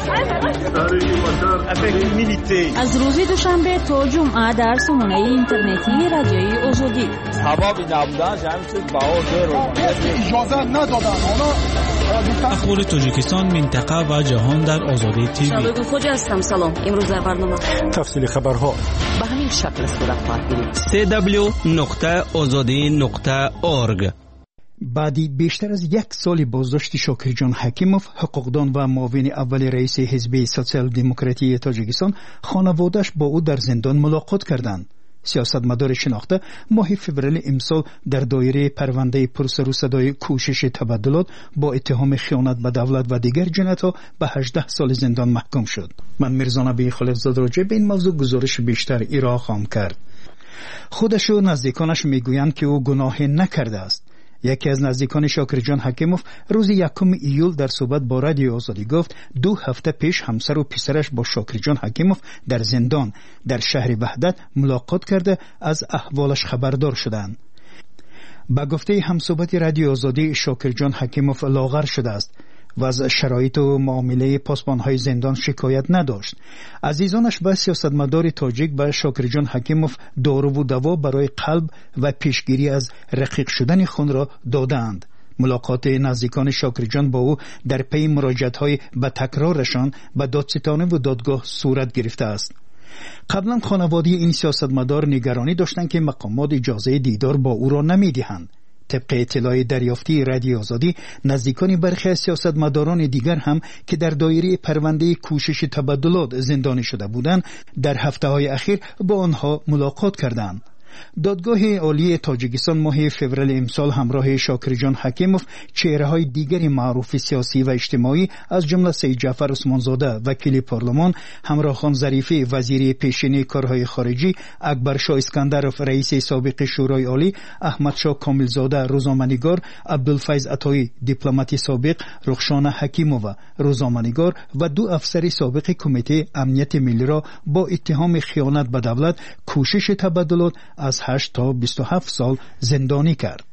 شد. از روز دوشنبه تا جمعه در سامانه اینترنتی رادیوی آزادی. سبب نبودن جمعیت بهادر رو اجازه ندادن. اخبار تاجیکستان، منطقه و جهان در آزادی تیوی. شبکه خوج هستم. سلام. امروز در برنامه تفصیل خبرها به همین شکل صورت خواهد گرفت. www.azadi.org. بعدی بیشتر از 1 سال بازداشت شاکر جان حکیموف، حقوقدان و معاون اول رئیس حزب سوسیال دموکراتی تاجیکستان، خانواده‌اش با او در زندان ملاقات کردند. سیاستمدار شناخته ماه فوریه امسال در دایره پرونده پرسر و صدای کوشش تبادلات با اتهام خیانت به دولت و دیگر جنایت‌ها به 18 سال زندان محکوم شد. من میرزا نبی خلیفزاد راجع به این موضوع گزارش بیشتر ارائه خواهم کرد. خودش و نزدیکانش میگویند که او گناه نکرده است. یکی از نزدیکان شاکر جان حکیموف روز 1 ایول در صحبت با رادیو آزادی گفت 2 هفته پیش همسر و پسرش با شاکر جان حکیموف در زندان در شهر وحدت ملاقات کرده از احوالش خبردار شدند. با گفته همصحبت رادیو آزادی، شاکر جان حکیموف لاغر شده است و از شرایط و معامله پاسبان‌های زندان شکایت نداشت. عزیزانش به سیاستمدار تاجیک به شاکر جان حکیموف دارو و دوا برای قلب و پیشگیری از رقیق شدن خون را دادند. ملاقات نزدیکان شاکر جان با او در پی مراجعت‌های به تکرارشان به دادستانی و دادگاه صورت گرفته است. قبلا خانواده این سیاستمدار نگرانی داشتند که مقامات اجازه دیدار با او را نمی‌دهند. طبق اطلاع دریافتی رادیو آزادی، نزدیکان برخی از سیاستمداران دیگر هم که در دایره پرونده کوشش تبادلات زندانی شده بودند، در هفته‌های اخیر با آنها ملاقات کردند. دادگاه عالی تاجیکستان ماه فوریه امسال همراه شاکر جان حکیموف چهره‌های دیگر معروف سیاسی و اجتماعی از جمله سید جعفر عثمانزاده وکیل پارلمان، همراه خان ظریفی وزیر پیشین کارهای خارجی، اکبر شاه اسکندرов رئیس سابق شورای عالی، احمد شاه کاملزاده روزنامه‌نگار، عبدالفیض عطایی دیپلمات سابق، رخشان حکیمووا روزنامه‌نگار و 2 افسر سابق کمیته امنیت ملی را با اتهام خیانت به دولت کوشش تبادلات از 8 تا 27 سال زندانی کرد.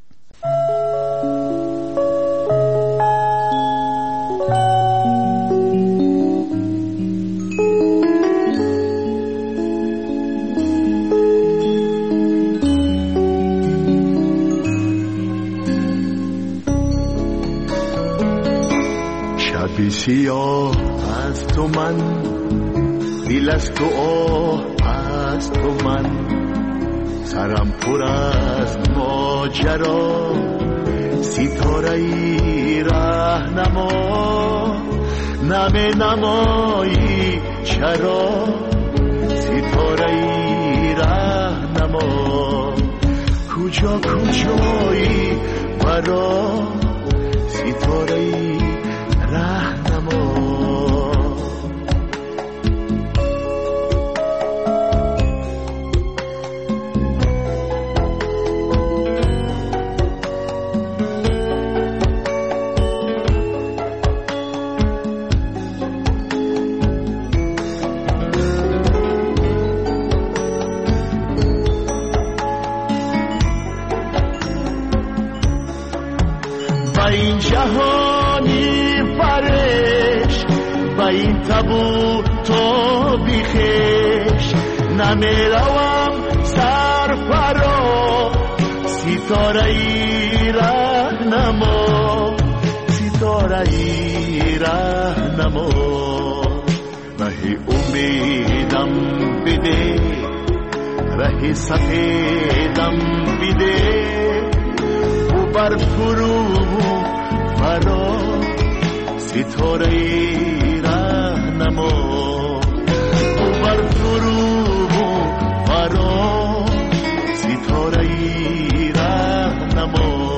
شبی سیاه از تو من، دل از تو آه از تو من، سرم پر از ماجرا، ستاره ای راهنما، نم نمایی چرا، ستاره ای راهنما، کجا کجایی برا، ستاره ای راهنما. این جهانی فرش با این تبو تو بیخش، نمیروم سر فرا، ستاره ای راهنما، ستاره ای راهنما، راه امیدم بده، راه سفیدم بده، بر فرو فرا، ستاره ای راهنما، بر فرو فرا، ستاره ای راهنما.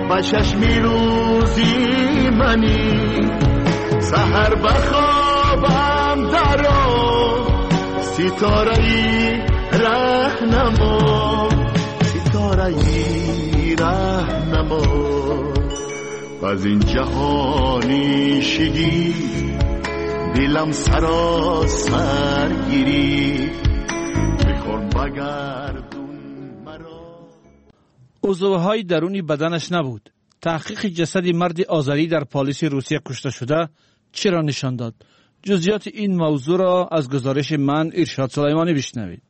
و چشمی روزی منی سحر بخوابم درا ستاره‌ای رهنما ستاره‌ای رهنما از این جهانی شگی دلم سراسر گیری بخور بگردون مرا. عضوهای درونی بدنش نبود. تحقیق جسد مرد آذری در پالیس روسیه کشته شده چرا نشان داد؟ جزئیات این موضوع را از گزارش من ارشاد سلیمانی بشنوید.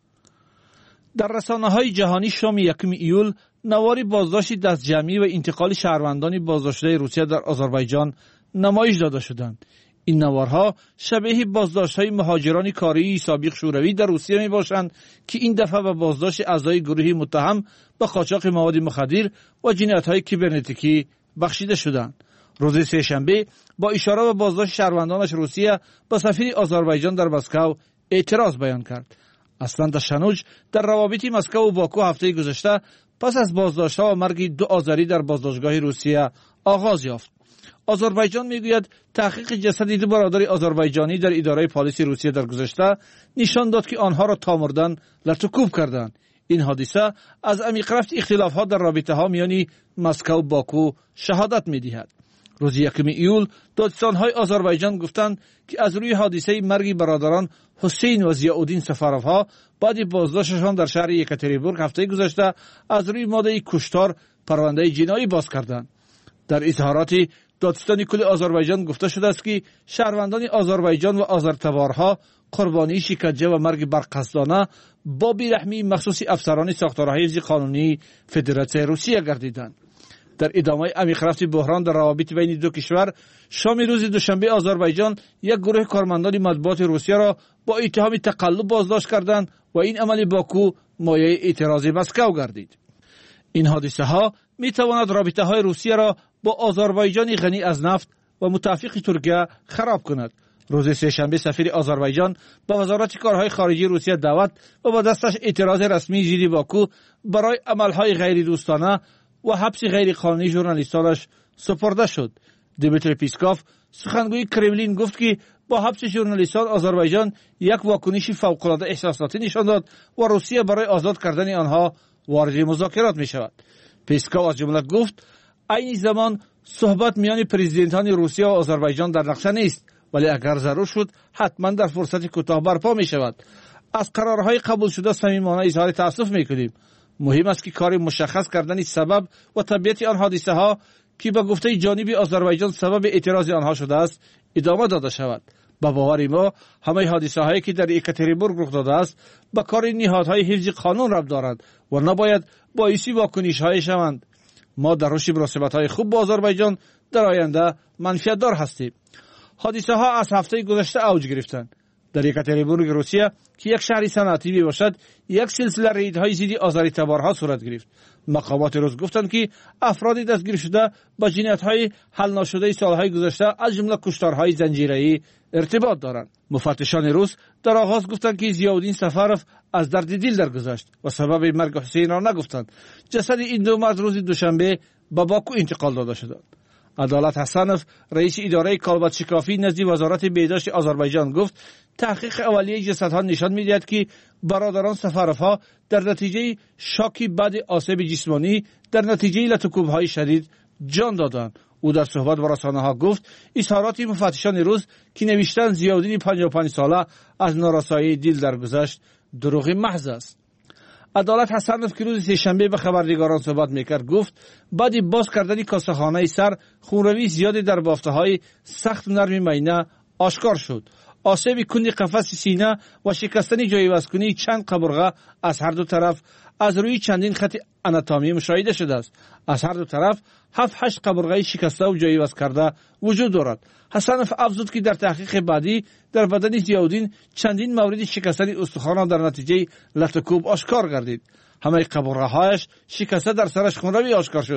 در رسانه‌های جهانی شام 1 ایول نواری بازداشت دستجمعی و انتقال شهروندان بازداشته روسیه در آذربایجان نمایش داده شدند. این نوارها شبیه بازداشت‌های مهاجران کاری سابق شوروی در روسیه می‌باشند که این دفعه به بازداشت اعضای گروهی متهم به قاچاق مواد مخدر و جنایت‌های کیبرنتیکی بخشیده شدند. روز سه‌شنبه با اشاره به بازداشت شهروندانش روسیه به سفیر آذربایجان در مسکو اعتراض بیان کرد. اصلا تشنج در روابط مسکو و باکو هفته گذشته پس از بازداشت‌ها و مرگ 2 آذری در بازداشتگاه روسیه آغاز یافت. آذربایجان میگوید تحقیق جسد 2 برادر آذربایجانی در اداره پلیس روسیه در گذشته نشان داد که آنها را تا مردن لطوکوب کردند. این حادثه از عمیق رفت اختلافات در رابطه‌ها میان مسکو و باکو شهادت می‌دهد. روز 1 ایول دادستان‌های آذربایجان گفتند که از روی حادثه مرگ برادران حسین و ضیاءالدین سفروها بعد بازداشتشان در شهر یکاترینبورگ هفته گذشته از روی ماده کشتار پرونده جنایی باز کردند. در اظهارات دادستان کل آذربایجان گفته شده است که شهروندان آذربایجان و آذرتبارها قربانی شکنجه و مرگ برقصدانه با بیرحمی مخصوص افسران ساختارهای حفظ قانونی فدراسیون روسیه گردیدند. در ادامه عمیق رفت بحران در روابط بین 2 کشور شام روز دوشنبه آذربایجان یک گروه کارمندان مطبوعات روسیه را با اتهام تقلب بازداشت کردند و این عمل باکو مایه اعتراض مسکو گردید. این حادثه ها می تواند رابطه های روسیه را با آذربایجان غنی از نفت و متفق ترکیه خراب کند. روز سه‌شنبه سفیر آذربایجان با وزارت کارهای خارجه روسیه دعوت و با دستش اعتراض رسمی ضد باکو برای عملهای غیر دوستانه و حبس غیر قانونی ژورنالیستانش سپرده شد. دیمیتری پیسکوف سخنگوی کرملین گفت که با حبس ژورنالیستان آذربایجان یک واکنش فوق‌العاده احساساتی نشان داد و روسیه برای آزاد کردن آنها وارد مذاکرات می شود. پیسکوف از جمله گفت این زمان صحبت میان پرزیدنتان روسیه و آذربایجان در نقشه نیست، ولی اگر ضرور شد حتما در فرصت کوتاه برپا می شود. از قرارهای قبول شده صمیمانه اظهار تأسف می کنیم. مهم است که کار مشخص کردن سبب و طبیعت آن حادثه ها که به گفته جانب آذربایجان سبب اعتراض آنها شده است ادامه داده شود. با باور ما همه حادثه هایی که در یکاترینبورگ رخ داده است به کار نهادهای حفظ قانون ربط دارند و نباید باعث واکنش های شوند. ما در رشد مناسبت های خوب با آذربایجان در آینده منفعت دار هستیم. حادثه ها از هفته گذشته اوج گرفتند. در یکاترینبورگ روسیه که یک شهر صنعتی میباشد یک سلسله ریدهای ضد آذری تبارها صورت گرفت. مقامات روس گفتند که افراد دستگیر شده با جنایت‌های حل نشده سالهای گذشته از جمله کشتارهای زنجیره‌ای ارتباط دارند. مفتشان روس در آغاز گفتند که ضیاءالدین سفروف از درد دل درگذشت و سبب مرگ حسین را نگفتند. جسد این 2 مرد روز دوشنبه به باکو انتقال داده شد. عدالت حسنوف رئیس اداره کالبد شکافی نزد وزارت بهداشت آذربایجان گفت تحقیق اولیه جسدها نشان می‌دهد که برادران سفروف‌ها در نتیجه شوکی بعد آسیب جسمانی در نتیجه لطوکوب‌های شدید جان دادند. او در صحبت با رسانه‌ها گفت اظهارات مفتشان روز که نوشتند ضیاءالدین 55 ساله از نارسایی دل درگذشت دروغ محض است. عدالت حسنوف که روز سه‌شنبه به خبرنگاران صحبت میکرد گفت بعد باز کردن کاسه‌خانه سر خونروی زیادی در بافته‌های سخت و نرم معینه آشکار شد. آسیب کندی قفس سینه و شکستن جای وزنی چند قبرغه از هر 2 طرف از روی چندین خط آناتومی مشاهده شده است. از هر 2 طرف 7-8 قبرغه شکسته و جای وزن کرده وجود دارد. حسنوف افزود که در تحقیق بعدی در بدن ضیاءالدین چندین مورد شکستن استخوان در نتیجه لطوکوب آشکار گردید. همه قبرغه‌هایش شکسته در سرش خونروی آشکار شد.